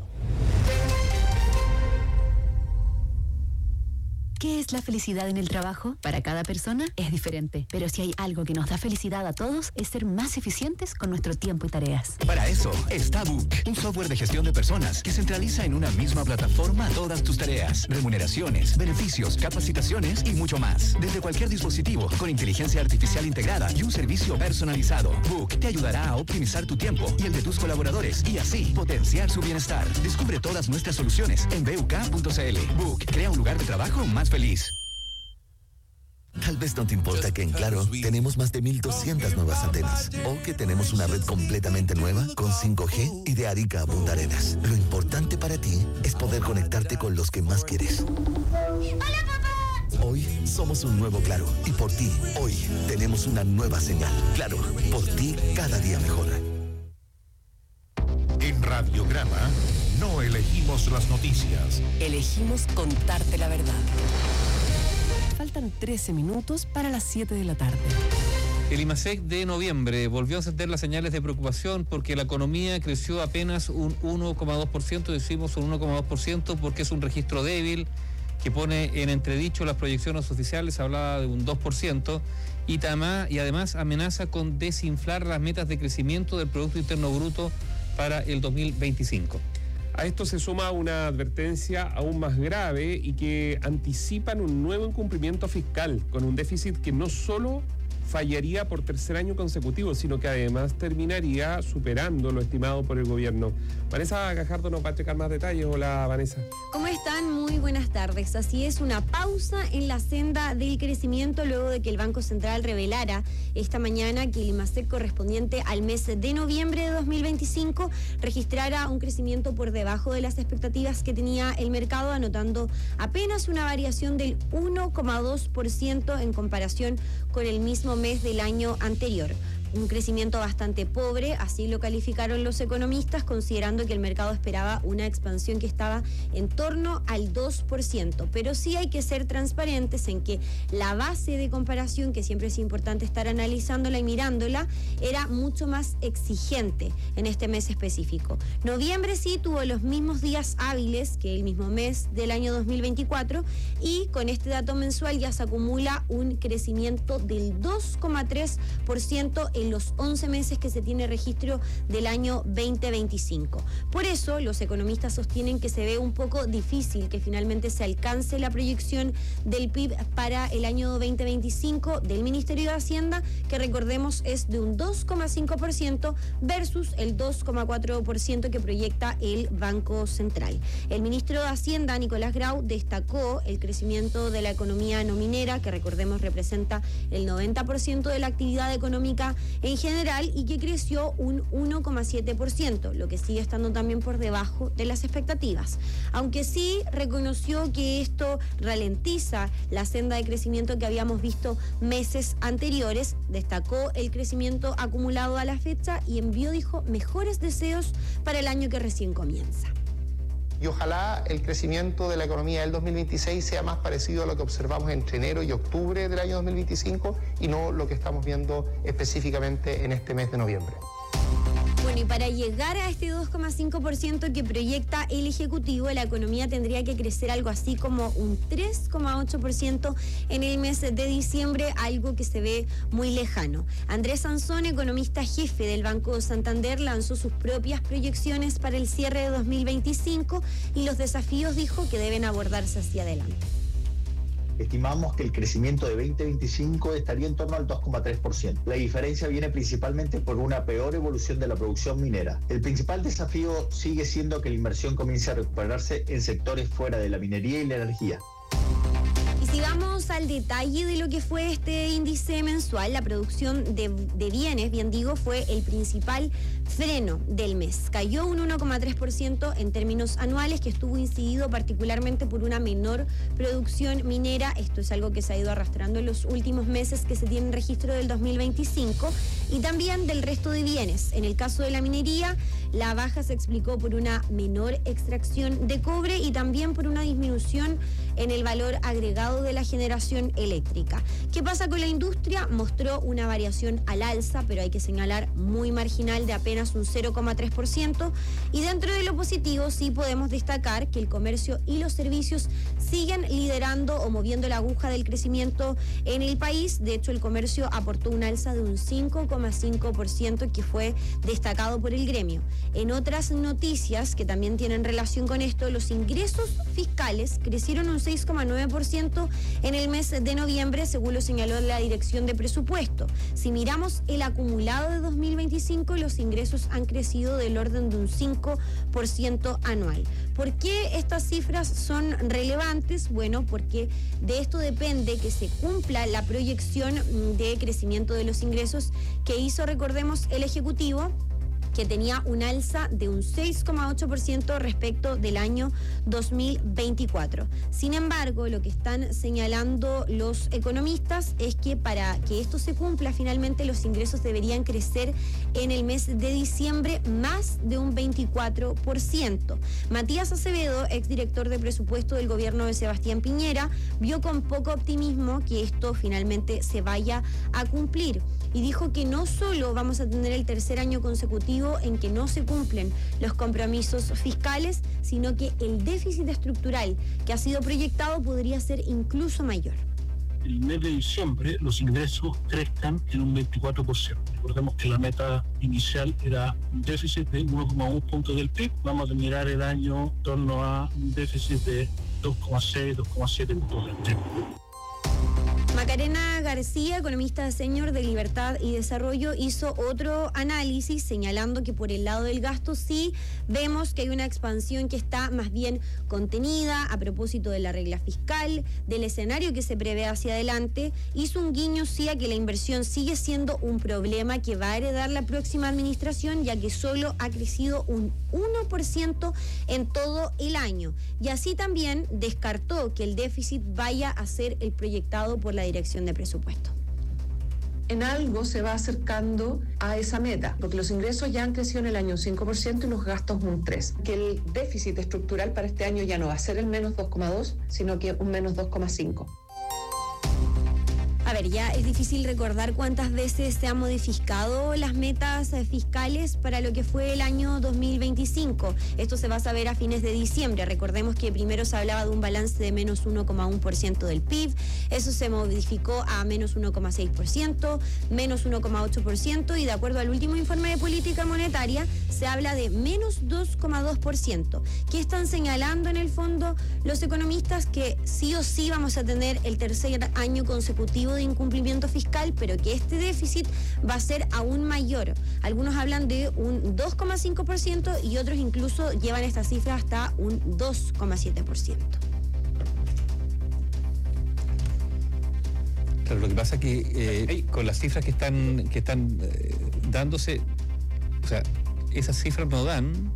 ¿Qué es la felicidad en el trabajo? Para cada persona es diferente, pero si hay algo que nos da felicidad a todos es ser más eficientes con nuestro tiempo y tareas. Para eso está Book, un software de gestión de personas que centraliza en una misma plataforma todas tus tareas, remuneraciones, beneficios, capacitaciones y mucho más. Desde cualquier dispositivo, con inteligencia artificial integrada y un servicio personalizado. Book te ayudará a optimizar tu tiempo y el de tus colaboradores y así potenciar su bienestar. Descubre todas nuestras soluciones en b u k punto c l. Book crea un lugar de trabajo más feliz. Tal vez no te importa que en Claro tenemos más de mil doscientas nuevas antenas o que tenemos una red completamente nueva con cinco G y de Arica a Punta Arenas. Lo importante para ti es poder conectarte con los que más quieres. ¡Hola, papá! Hoy somos un nuevo Claro y por ti hoy tenemos una nueva señal. Claro, por ti cada día mejor. En Radiograma no elegimos las noticias. Elegimos contarte la verdad. Faltan trece minutos para las siete de la tarde. El IMASEC de noviembre volvió a encender las señales de preocupación porque la economía creció apenas un uno coma dos por ciento, decimos un uno coma dos por ciento porque es un registro débil que pone en entredicho las proyecciones oficiales, hablaba de un dos por ciento, y, tama, y además amenaza con desinflar las metas de crecimiento del Producto Interno Bruto para el dos mil veinticinco. A esto se suma una advertencia aún más grave y que anticipan un nuevo incumplimiento fiscal con un déficit que no solo fallaría por tercer año consecutivo, sino que además terminaría superando lo estimado por el gobierno. Vanessa Gajardo nos va a checar más detalles. Hola, Vanessa. ¿Cómo están? Muy buenas tardes. Así es, una pausa en la senda del crecimiento luego de que el Banco Central revelara esta mañana que el IMASEC correspondiente al mes de noviembre de dos mil veinticinco registrara un crecimiento por debajo de las expectativas que tenía el mercado, anotando apenas una variación del uno coma dos por ciento en comparación con el mismo mes del año anterior. un crecimiento bastante pobre, así lo calificaron los economistas, considerando que el mercado esperaba una expansión que estaba en torno al dos por ciento. Pero sí hay que ser transparentes en que la base de comparación, que siempre es importante estar analizándola y mirándola, era mucho más exigente en este mes específico. Noviembre sí tuvo los mismos días hábiles que el mismo mes del año dos mil veinticuatro y con este dato mensual ya se acumula un crecimiento del dos coma tres por ciento en los once meses que se tiene registro del año veinte veinticinco. Por eso los economistas sostienen que se ve un poco difícil que finalmente se alcance la proyección del P I B para el año veinte veinticinco del Ministerio de Hacienda, que recordemos es de un dos coma cinco por ciento versus el dos coma cuatro por ciento que proyecta el Banco Central. El ministro de Hacienda, Nicolás Grau, destacó el crecimiento de la economía no minera, que recordemos representa el noventa por ciento de la actividad económica en general y que creció un uno coma siete por ciento, lo que sigue estando también por debajo de las expectativas. Aunque sí reconoció que esto ralentiza la senda de crecimiento que habíamos visto meses anteriores, destacó el crecimiento acumulado a la fecha y envió, dijo, mejores deseos para el año que recién comienza. Y ojalá el crecimiento de la economía del dos mil veintiséis sea más parecido a lo que observamos entre enero y octubre del año dos mil veinticinco y no lo que estamos viendo específicamente en este mes de noviembre. Bueno, y para llegar a este dos coma cinco por ciento que proyecta el Ejecutivo, la economía tendría que crecer algo así como un tres coma ocho por ciento en el mes de diciembre, algo que se ve muy lejano. Andrés Sansón, economista jefe del Banco Santander, lanzó sus propias proyecciones para el cierre de dos mil veinticinco y los desafíos, dijo, que deben abordarse hacia adelante. Estimamos que el crecimiento de veinte veinticinco estaría en torno al dos coma tres por ciento. La diferencia viene principalmente por una peor evolución de la producción minera. El principal desafío sigue siendo que la inversión comience a recuperarse en sectores fuera de la minería y la energía. Y si vamos al detalle de lo que fue este índice mensual, la producción de, de bienes, bien digo, fue el principal freno del mes. Cayó un uno coma tres por ciento en términos anuales, que estuvo incidido particularmente por una menor producción minera. Esto es algo que se ha ido arrastrando en los últimos meses que se tienen registro del dos mil veinticinco y también del resto de bienes. En el caso de la minería, la baja se explicó por una menor extracción de cobre y también por una disminución en el valor agregado de la generación eléctrica. ¿Qué pasa con la industria? Mostró una variación al alza, pero hay que señalar muy marginal, de apenas un cero coma tres por ciento. Y dentro de lo positivo sí podemos destacar que el comercio y los servicios siguen liderando o moviendo la aguja del crecimiento en el país. De hecho, el comercio aportó un alza de un cinco coma cinco por ciento que fue destacado por el gremio. En otras noticias que también tienen relación con esto, los ingresos fiscales crecieron un seis coma nueve por ciento en el mes de noviembre, según lo señaló la Dirección de Presupuesto. Si miramos el acumulado de dos mil veinticinco, los ingresos han crecido del orden de un cinco por ciento anual. ¿Por qué estas cifras son relevantes? Bueno, porque de esto depende que se cumpla la proyección de crecimiento de los ingresos que hizo, recordemos, el Ejecutivo, que tenía un alza de un seis coma ocho por ciento respecto del año dos mil veinticuatro. Sin embargo, lo que están señalando los economistas es que para que esto se cumpla, finalmente los ingresos deberían crecer en el mes de diciembre más de un veinticuatro por ciento. Matías Acevedo, exdirector de presupuesto del gobierno de Sebastián Piñera, vio con poco optimismo que esto finalmente se vaya a cumplir y dijo que no solo vamos a tener el tercer año consecutivo en que no se cumplen los compromisos fiscales, sino que el déficit estructural que ha sido proyectado podría ser incluso mayor. El mes de diciembre los ingresos crezcan en un veinticuatro por ciento. Recordemos que la meta inicial era un déficit de uno coma uno puntos del P I B. Vamos a terminar el año en torno a un déficit de dos coma seis, dos coma siete puntos del P I B. Macarena García, economista de Senior de Libertad y Desarrollo, hizo otro análisis señalando que por el lado del gasto sí vemos que hay una expansión que está más bien contenida a propósito de la regla fiscal, del escenario que se prevé hacia adelante. Hizo un guiño sí a que la inversión sigue siendo un problema que va a heredar la próxima administración, ya que solo ha crecido un uno por ciento en todo el año. Y así también descartó que el déficit vaya a ser el proyectado por la Dirección de Presupuesto. en algo se va acercando a esa meta, porque los ingresos ya han crecido en el año un cinco por ciento y los gastos un tres por ciento. Que el déficit estructural para este año ya no va a ser el menos dos coma dos, sino que un menos dos coma cinco. A ver, ya es difícil recordar cuántas veces se han modificado las metas fiscales para lo que fue el año dos mil veinticinco. Esto se va a saber a fines de diciembre. Recordemos que primero se hablaba de un balance de menos uno coma uno por ciento del P I B, eso se modificó a menos uno coma seis por ciento, menos uno coma ocho por ciento y de acuerdo al último informe de política monetaria se habla de menos dos coma dos por ciento. ¿Qué están señalando en el fondo los economistas? Que sí o sí vamos a tener el tercer año consecutivo de incumplimiento fiscal, pero que este déficit va a ser aún mayor. Algunos hablan de un dos coma cinco por ciento y otros incluso llevan esta cifra hasta un dos coma siete por ciento. Claro, lo que pasa es que eh, con las cifras que están, que están eh, dándose, o sea, esas cifras no dan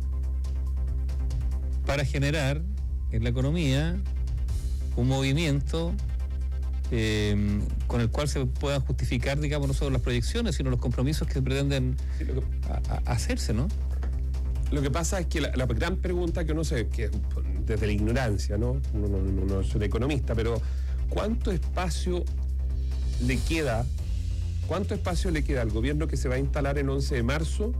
para generar en la economía un movimiento Eh, con el cual se puedan justificar, digamos, no solo las proyecciones, sino los compromisos que pretenden sí, que, a, a hacerse, ¿no? Lo que pasa es que la, la gran pregunta que uno se, que desde la ignorancia, ¿no? Uno no, no, no es un economista, pero ¿cuánto espacio le queda, cuánto espacio le queda al gobierno que se va a instalar el once de marzo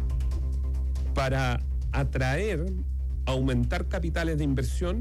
para atraer, aumentar capitales de inversión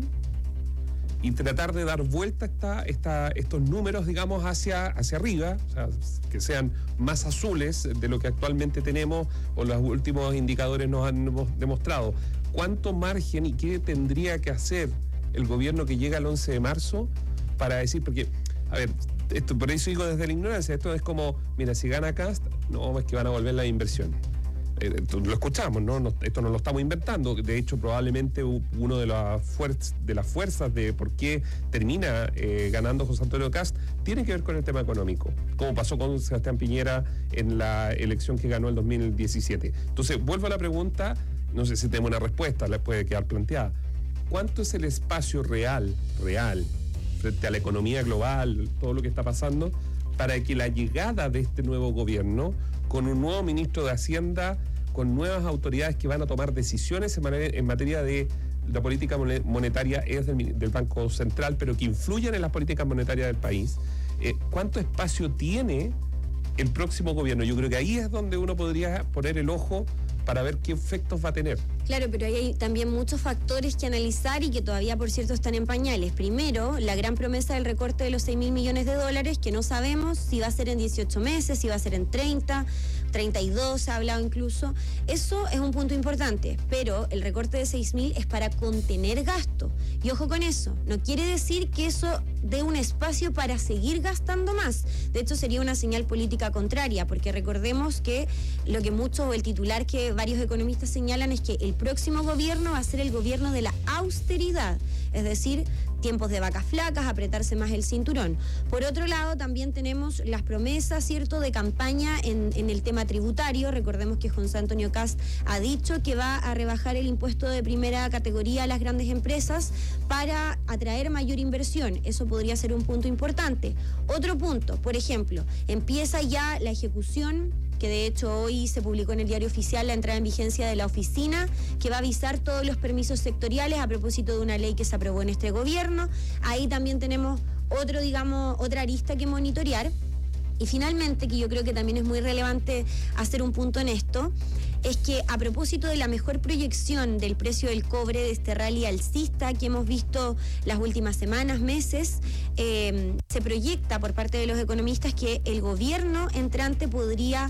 y tratar de dar vuelta esta, esta, estos números, digamos, hacia, hacia arriba, o sea, que sean más azules de lo que actualmente tenemos o los últimos indicadores nos han demostrado? ¿Cuánto margen y qué tendría que hacer el gobierno que llega el once de marzo para decir, porque, a ver, esto, por eso digo desde la ignorancia, esto es como, mira, si gana Kast, no, es que van a volver las inversiones. Eh, lo escuchamos, ¿no? No, esto no lo estamos inventando. De hecho, probablemente uno de las, fuer- de las fuerzas de por qué termina eh, ganando José Antonio Kast tiene que ver con el tema económico, como pasó con Sebastián Piñera en la elección que ganó el dos mil diecisiete. Entonces, vuelvo a la pregunta, no sé si tenemos una respuesta, la puede quedar planteada. ¿Cuánto es el espacio real, real, frente a la economía global, todo lo que está pasando, para que la llegada de este nuevo gobierno, con un nuevo ministro de Hacienda, con nuevas autoridades que van a tomar decisiones en materia, en materia de la política monetaria es del, del Banco Central, pero que influyen en las políticas monetarias del país, eh, ¿cuánto espacio tiene el próximo gobierno? Yo creo que ahí es donde uno podría poner el ojo para ver qué efectos va a tener. Claro, pero ahí hay también muchos factores que analizar y que todavía, por cierto, están en pañales. Primero, la gran promesa del recorte de los seis mil millones de dólares, que no sabemos si va a ser en dieciocho meses, si va a ser en treinta, treinta y dos, se ha hablado incluso. Eso es un punto importante, pero el recorte de seis mil es para contener gasto. Y ojo con eso, no quiere decir que eso dé un espacio para seguir gastando más. De hecho, sería una señal política contraria, porque recordemos que lo que muchos, o el titular que varios economistas señalan es que el próximo gobierno va a ser el gobierno de la austeridad, es decir, tiempos de vacas flacas, apretarse más el cinturón. Por otro lado, también tenemos las promesas, ¿cierto?, de campaña en, en el tema tributario. Recordemos que José Antonio Kast ha dicho que va a rebajar el impuesto de primera categoría a las grandes empresas para atraer mayor inversión. Eso podría ser un punto importante. Otro punto, por ejemplo, empieza ya la ejecución, que de hecho hoy se publicó en el Diario Oficial la entrada en vigencia de la oficina, que va a avisar todos los permisos sectoriales a propósito de una ley que se aprobó en este gobierno. Ahí también tenemos otro, digamos, otra arista que monitorear. Y finalmente, que yo creo que también es muy relevante hacer un punto en esto, es que a propósito de la mejor proyección del precio del cobre, de este rally alcista que hemos visto las últimas semanas, meses, eh, se proyecta por parte de los economistas que el gobierno entrante podría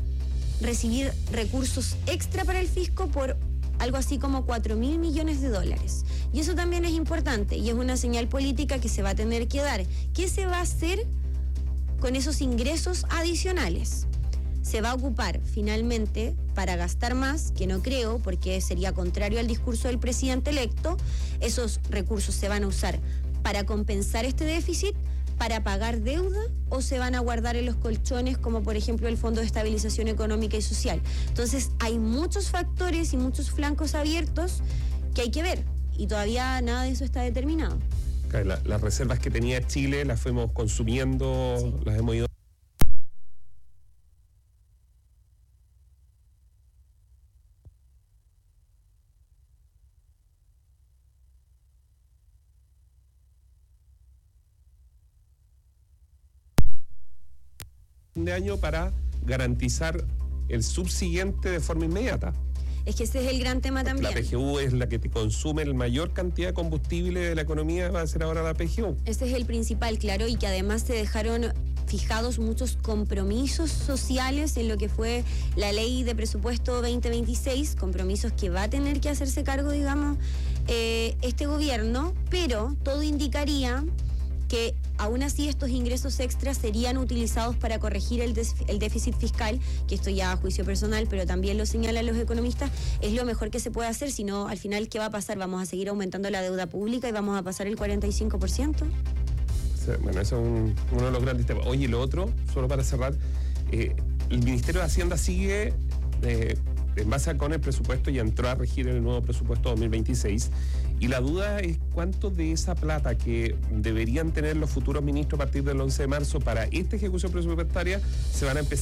recibir recursos extra para el fisco por algo así como cuatro mil millones de dólares. Y eso también es importante y es una señal política que se va a tener que dar. ¿Qué se va a hacer con esos ingresos adicionales? ¿Se va a ocupar finalmente para gastar más? Que no creo, porque sería contrario al discurso del presidente electo. ¿Esos recursos se van a usar para compensar este déficit, para pagar deuda, o se van a guardar en los colchones, como por ejemplo el Fondo de Estabilización Económica y Social? Entonces hay muchos factores y muchos flancos abiertos que hay que ver, y todavía nada de eso está determinado. La, las reservas que tenía Chile las fuimos consumiendo, sí. Las hemos ido fin de año para garantizar el subsiguiente de forma inmediata. Es que ese es el gran tema también. La P G U es la que te consume la mayor cantidad de combustible de la economía, va a ser ahora la P G U. Ese es el principal, claro, y que además se dejaron fijados muchos compromisos sociales en lo que fue la ley de presupuesto veinte veintiséis, compromisos que va a tener que hacerse cargo, digamos, eh, este gobierno, pero todo indicaría que aún así estos ingresos extras serían utilizados para corregir el, des- el déficit fiscal, que esto ya a juicio personal, pero también lo señalan los economistas, es lo mejor que se puede hacer, si no, al final, ¿qué va a pasar? ¿Vamos a seguir aumentando la deuda pública y vamos a pasar el cuarenta y cinco por ciento? Bueno, eso es un, uno de los grandes temas. Oye, y lo otro, solo para cerrar, eh, el Ministerio de Hacienda sigue, eh, en base a con el presupuesto, y entró a regir en el nuevo presupuesto dos mil veintiséis, y la duda es cuánto de esa plata que deberían tener los futuros ministros a partir del once de marzo para esta ejecución presupuestaria se van a empezar